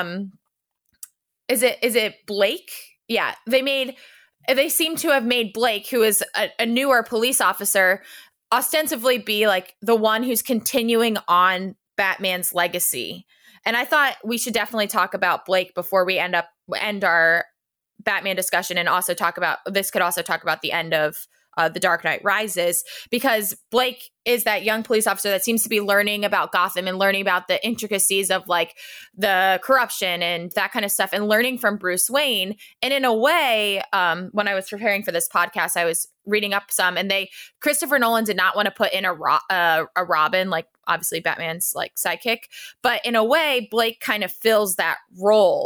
is it Blake? Yeah, they seem to have made Blake, who is a newer police officer, ostensibly be like the one who's continuing on Batman's legacy. And I thought we should definitely talk about Blake before we end our Batman discussion, and also talk about the end of The Dark Knight Rises, because Blake is that young police officer that seems to be learning about Gotham and learning about the intricacies of like the corruption and that kind of stuff, and learning from Bruce Wayne. And in a way, when I was preparing for this podcast, I was reading up some, and Christopher Nolan did not want to put in a Robin, like obviously Batman's like sidekick, but in a way, Blake kind of fills that role.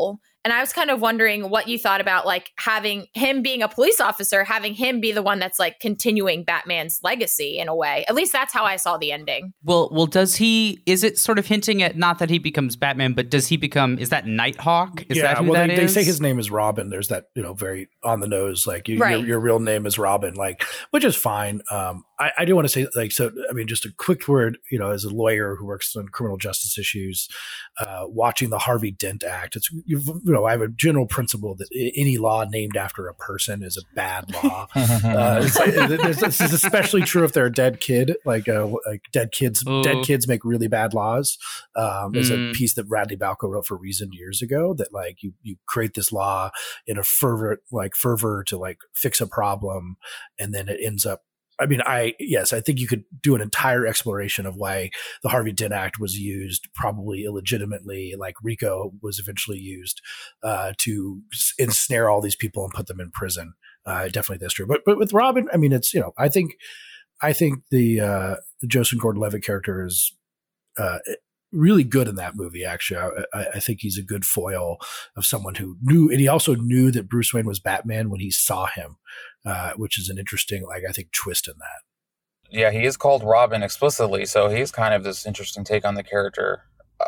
And I was kind of wondering what you thought about like having him being a police officer, having him be the one that's like continuing Batman's legacy in a way. At least that's how I saw the ending. Well, is it sort of hinting at not that he becomes Batman, but is that Nighthawk? Is that who that is? They say his name is Robin. There's that, very on the nose, like your real name is Robin, like, which is fine. I do want to say, like, so, I mean, just a quick word, as a lawyer who works on criminal justice issues, watching the Harvey Dent Act, I have a general principle that any law named after a person is a bad law. This is especially true if they're a dead kid, like dead kids make really bad laws. There's a piece that Radley Balco wrote for Reason years ago that like you create this law in a fervor to like fix a problem, and then it ends up. I mean, I think you could do an entire exploration of why the Harvey Dent Act was used probably illegitimately, like RICO was eventually used to ensnare all these people and put them in prison. Definitely that's true. But with Robin, I mean, it's, I think the Joseph Gordon-Levitt character is really good in that movie. Actually, I think he's a good foil of someone who knew, and he also knew that Bruce Wayne was Batman when he saw him, which is an interesting, like, I think, twist in that. Yeah, he is called Robin explicitly, so he's kind of this interesting take on the character.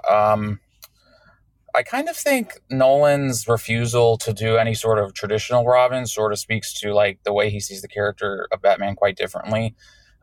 I kind of think Nolan's refusal to do any sort of traditional Robin sort of speaks to like the way he sees the character of Batman quite differently.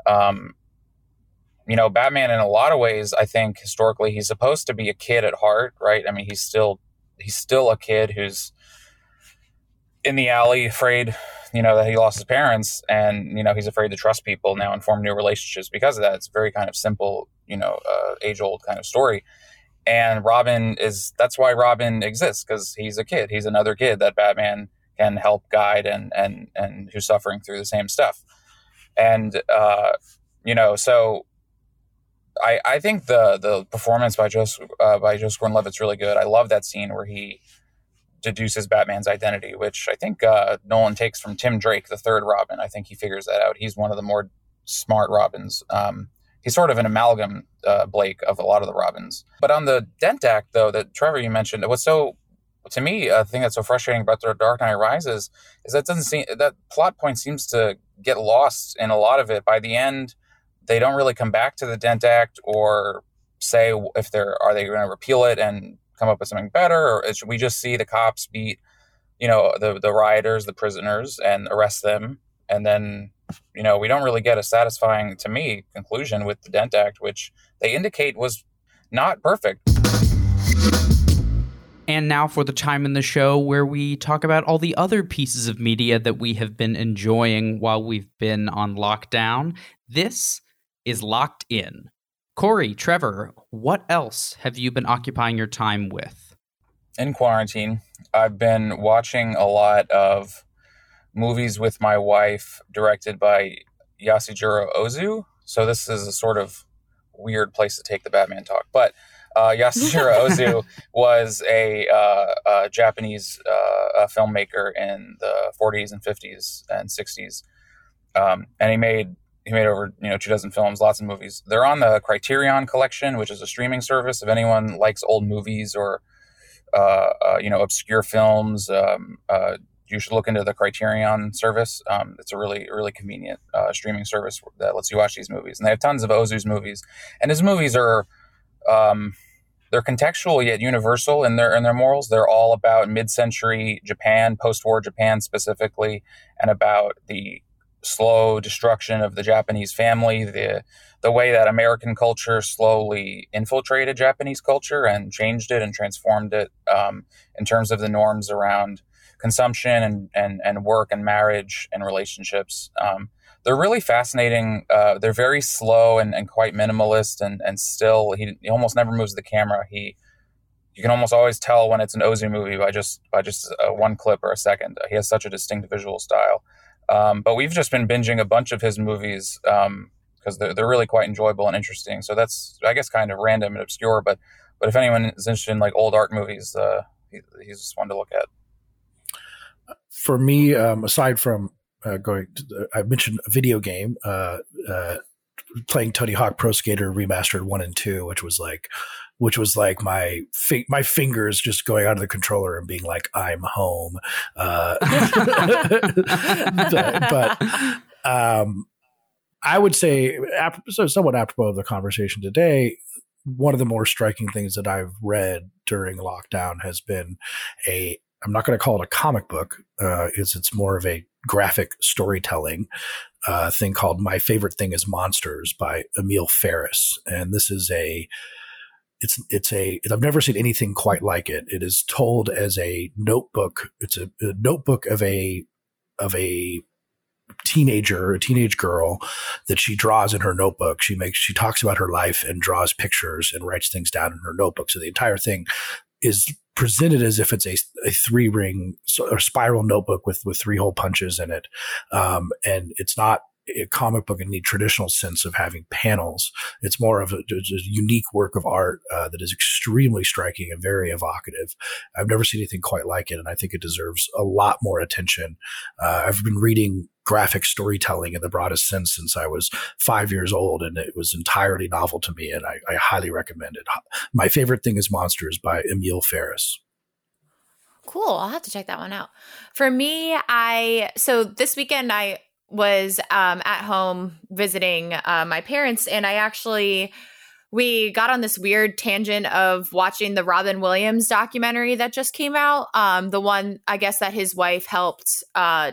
Batman in a lot of ways, I think historically he's supposed to be a kid at heart, right? I mean, he's still a kid who's in the alley afraid, that he lost his parents, and, he's afraid to trust people now and form new relationships because of that. It's a very kind of simple, age old kind of story. And that's why Robin exists, because he's a kid. He's another kid that Batman can help guide and who's suffering through the same stuff. And, so I think the performance by Joseph Gordon-Levitt's really good. I love that scene where he deduces Batman's identity, which I think Nolan takes from Tim Drake, the third Robin. I think he figures that out. He's one of the more smart Robins. He's sort of an amalgam, Blake, of a lot of the Robins. But on the Dent Act, though, that Trevor, you mentioned, to me, a thing that's so frustrating about The Dark Knight Rises is that plot point seems to get lost in a lot of it. By the end, they don't really come back to the Dent Act or say if are they going to repeal it and come up with something better, or should we just see the cops beat, the rioters, the prisoners, and arrest them, and then, we don't really get a satisfying, to me, conclusion with the Dent Act, which they indicate was not perfect. And now for the time in the show where we talk about all the other pieces of media that we have been enjoying while we've been on lockdown. This is Locked In. Corey, Trevor, what else have you been occupying your time with? In quarantine, I've been watching a lot of movies with my wife directed by Yasujiro Ozu. So this is a sort of weird place to take the Batman talk. But Yasujiro Ozu was a Japanese filmmaker in the 40s and 50s and 60s. And he made over 24 films, lots of movies. They're on the Criterion Collection, which is a streaming service. If anyone likes old movies or obscure films, you should look into the Criterion service. It's a really, really convenient streaming service that lets you watch these movies. And they have tons of Ozu's movies. And his movies are they're contextual yet universal in their morals. They're all about mid-century Japan, post-war Japan specifically, and about the slow destruction of the Japanese family, the way that American culture slowly infiltrated Japanese culture and changed it and transformed it in terms of the norms around consumption and work and marriage and relationships. They're really fascinating. They're very slow and quite minimalist, and still he almost never moves the camera. You can almost always tell when it's an Ozu movie by just one clip or a second. He has such a distinct visual style. But we've just been binging a bunch of his movies because they're really quite enjoyable and interesting. So that's, I guess, kind of random and obscure. But if anyone is interested in like old art movies, he's just one to look at. For me, aside from I mentioned a video game, playing Tony Hawk Pro Skater Remastered 1 and 2, which was like which was like my fingers just going out of the controller and being like, I'm home. But I would say, so somewhat apropos of the conversation today, one of the more striking things that I've read during lockdown has been I'm not going to call it a comic book, it's more of a graphic storytelling thing called My Favorite Thing is Monsters by Emil Ferris. And this is I've never seen anything quite like it. It is told as a notebook. It's a notebook of a teenage girl that she draws in her notebook. She talks about her life and draws pictures and writes things down in her notebook. So the entire thing is presented as if it's a 3-ring or spiral notebook with 3-hole punches in it. And it's not a comic book in the traditional sense of having panels. It's more of a unique work of art that is extremely striking and very evocative. I've never seen anything quite like it, and I think it deserves a lot more attention. I've been reading graphic storytelling in the broadest sense since I was 5 years old, and it was entirely novel to me, and I highly recommend it. My Favorite Thing is Monsters by Emil Ferris. Cool. I'll have to check that one out. For me, so this weekend I was at home visiting my parents, and we got on this weird tangent of watching the Robin Williams documentary that just came out. The one, I guess, that his wife helped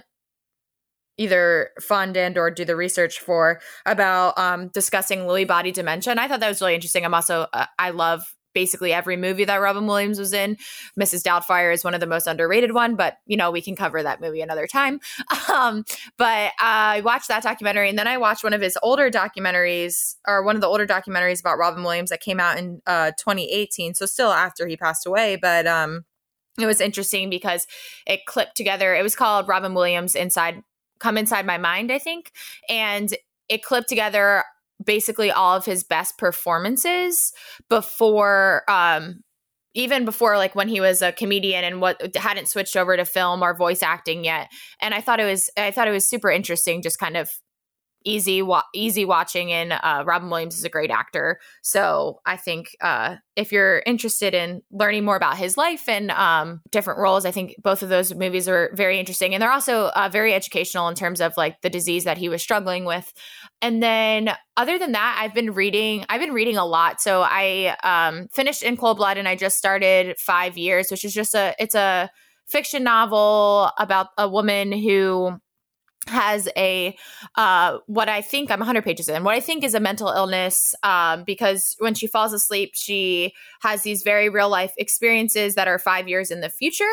either fund and or do the research for, about discussing Lewy body dementia. And I thought that was really interesting. I'm also, I love basically every movie that Robin Williams was in. Mrs. Doubtfire is one of the most underrated one, but we can cover that movie another time. But I watched that documentary, and then I watched one of the older documentaries about Robin Williams that came out in 2018. So still after he passed away, but it was interesting because it clipped together. It was called Robin Williams Come Inside My Mind, I think. And it clipped together basically all of his best performances before, even before, like when he was a comedian and what hadn't switched over to film or voice acting yet. And I thought it was super interesting, just kind of easy watching. And Robin Williams is a great actor. So I think if you're interested in learning more about his life and different roles, I think both of those movies are very interesting. And they're also very educational in terms of like the disease that he was struggling with. And then other than that, I've been reading a lot. So I finished In Cold Blood, and I just started 5 Years, which is just it's a fiction novel about a woman who has what I think, I'm 100 pages in, what I think is a mental illness, because when she falls asleep, she has these very real life experiences that are 5 years in the future.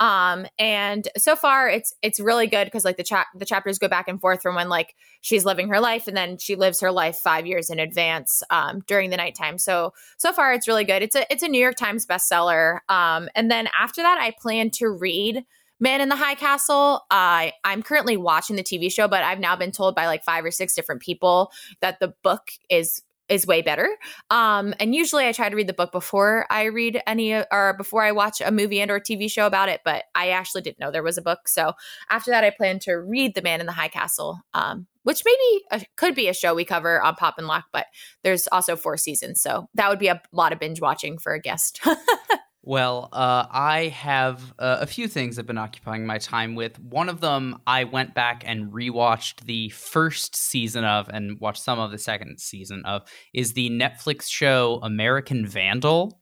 And so far it's really good because like the chapters go back and forth from when like she's living her life, and then she lives her life 5 years in advance, during the nighttime. So far it's really good. It's a New York Times bestseller. And then after that, I plan to read Man in the High Castle. I'm currently watching the TV show, but I've now been told by like 5 or 6 different people that the book is way better. And usually I try to read the book before I read before I watch a movie and or TV show about it, but I actually didn't know there was a book. So after that, I plan to read The Man in the High Castle, which maybe could be a show we cover on Pop and Lock, but there's also 4 seasons. So that would be a lot of binge watching for a guest. Well, I have a few things I've been occupying my time with. One of them, I went back and rewatched the first season of, and watched some of the second season of, is the Netflix show American Vandal,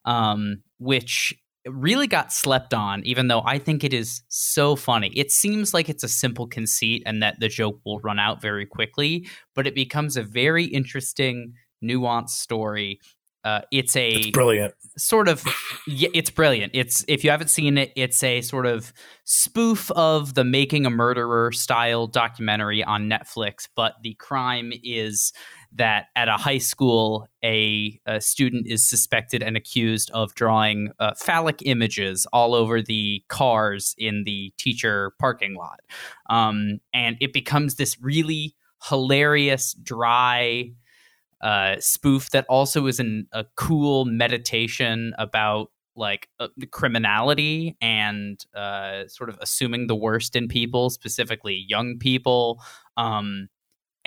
which really got slept on, even though I think it is so funny. It seems like it's a simple conceit and that the joke will run out very quickly, but it becomes a very interesting, nuanced story. It's brilliant. It's brilliant. If you haven't seen it, it's a sort of spoof of the Making a Murderer style documentary on Netflix. But the crime is that at a high school, a student is suspected and accused of drawing phallic images all over the cars in the teacher parking lot. And it becomes this really hilarious, dry spoof that also is a cool meditation about like criminality and sort of assuming the worst in people, specifically young people. And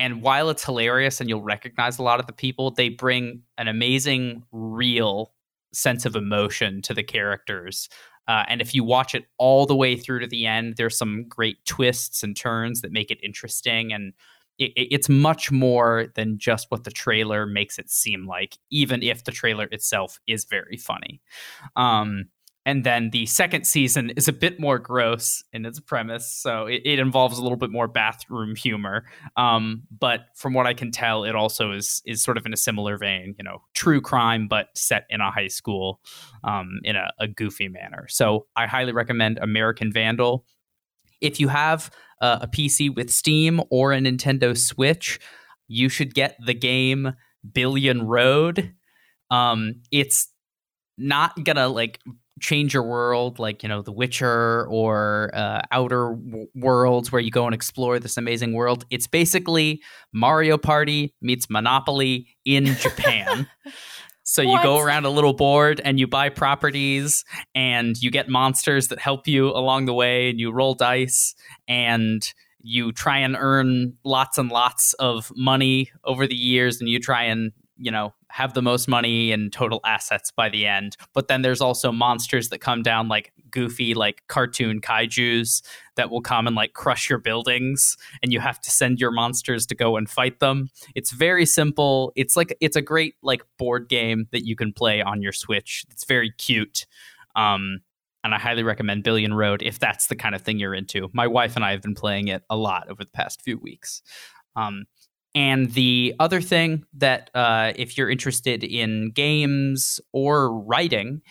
And while it's hilarious and you'll recognize a lot of the people, they bring an amazing, real sense of emotion to the characters. And if you watch it all the way through to the end, there's some great twists and turns that make it interesting. And it's much more than just what the trailer makes it seem like, even if the trailer itself is very funny. And then the second season is a bit more gross in its premise, so it involves a little bit more bathroom humor. But from what I can tell, it also is sort of in a similar vein, true crime, but set in a high school in a goofy manner. So I highly recommend American Vandal. If you have a PC with Steam or a Nintendo Switch, you should get the game Billion Road. It's not gonna change your world like The Witcher or Outer Worlds, where you go and explore this amazing world. It's basically Mario Party meets Monopoly in Japan. So you go around a little board and you buy properties and you get monsters that help you along the way, and you roll dice and you try and earn lots and lots of money over the years, and you try and have the most money and total assets by the end. But then there's also monsters that come down like goofy, like cartoon kaijus that will come and crush your buildings, and you have to send your monsters to go and fight them. It's very simple. It's a great board game that you can play on your Switch. It's very cute. And I highly recommend Billion Road if that's the kind of thing you're into. My wife and I have been playing it a lot over the past few weeks. And the other thing that if you're interested in games or writing,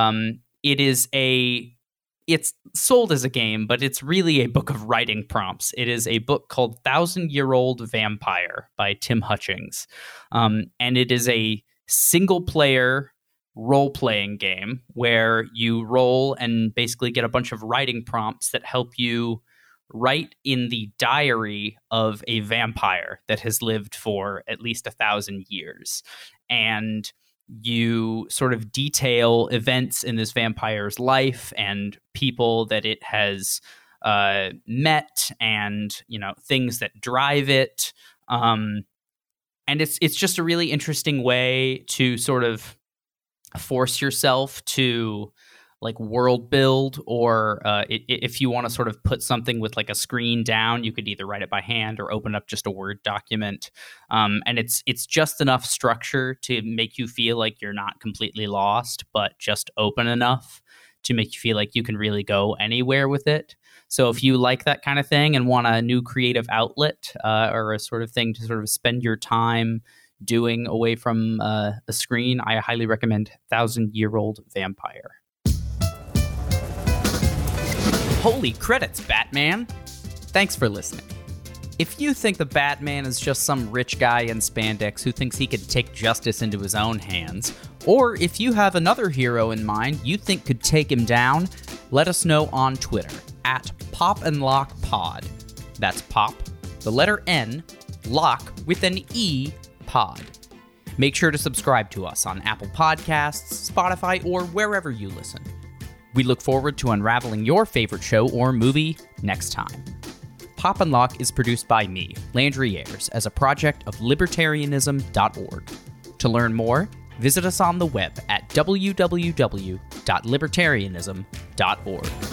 it's sold as a game, but it's really a book of writing prompts. It is a book called 1,000-Year-Old Vampire by Tim Hutchings. And it is a single-player role-playing game where you roll and basically get a bunch of writing prompts that help you write in the diary of a vampire that has lived for at least 1,000 years. And you sort of detail events in this vampire's life and people that it has met, and things that drive it. And it's just a really interesting way to sort of force yourself to world build, or if you want to sort of put something with a screen down, you could either write it by hand or open up just a Word document. And it's just enough structure to make you feel like you're not completely lost, but just open enough to make you feel like you can really go anywhere with it. So if you like that kind of thing and want a new creative outlet or a sort of thing to sort of spend your time doing away from a screen, I highly recommend 1,000-Year-Old Vampire. Holy credits, Batman! Thanks for listening. If you think the Batman is just some rich guy in spandex who thinks he could take justice into his own hands, or if you have another hero in mind you think could take him down, let us know on Twitter @PopandLockPod. That's Pop, the letter N, Lock with an E, Pod. Make sure to subscribe to us on Apple Podcasts, Spotify, or wherever you listen. We look forward to unraveling your favorite show or movie next time. Pop and Lock is produced by me, Landry Ayers, as a project of libertarianism.org. To learn more, visit us on the web at www.libertarianism.org.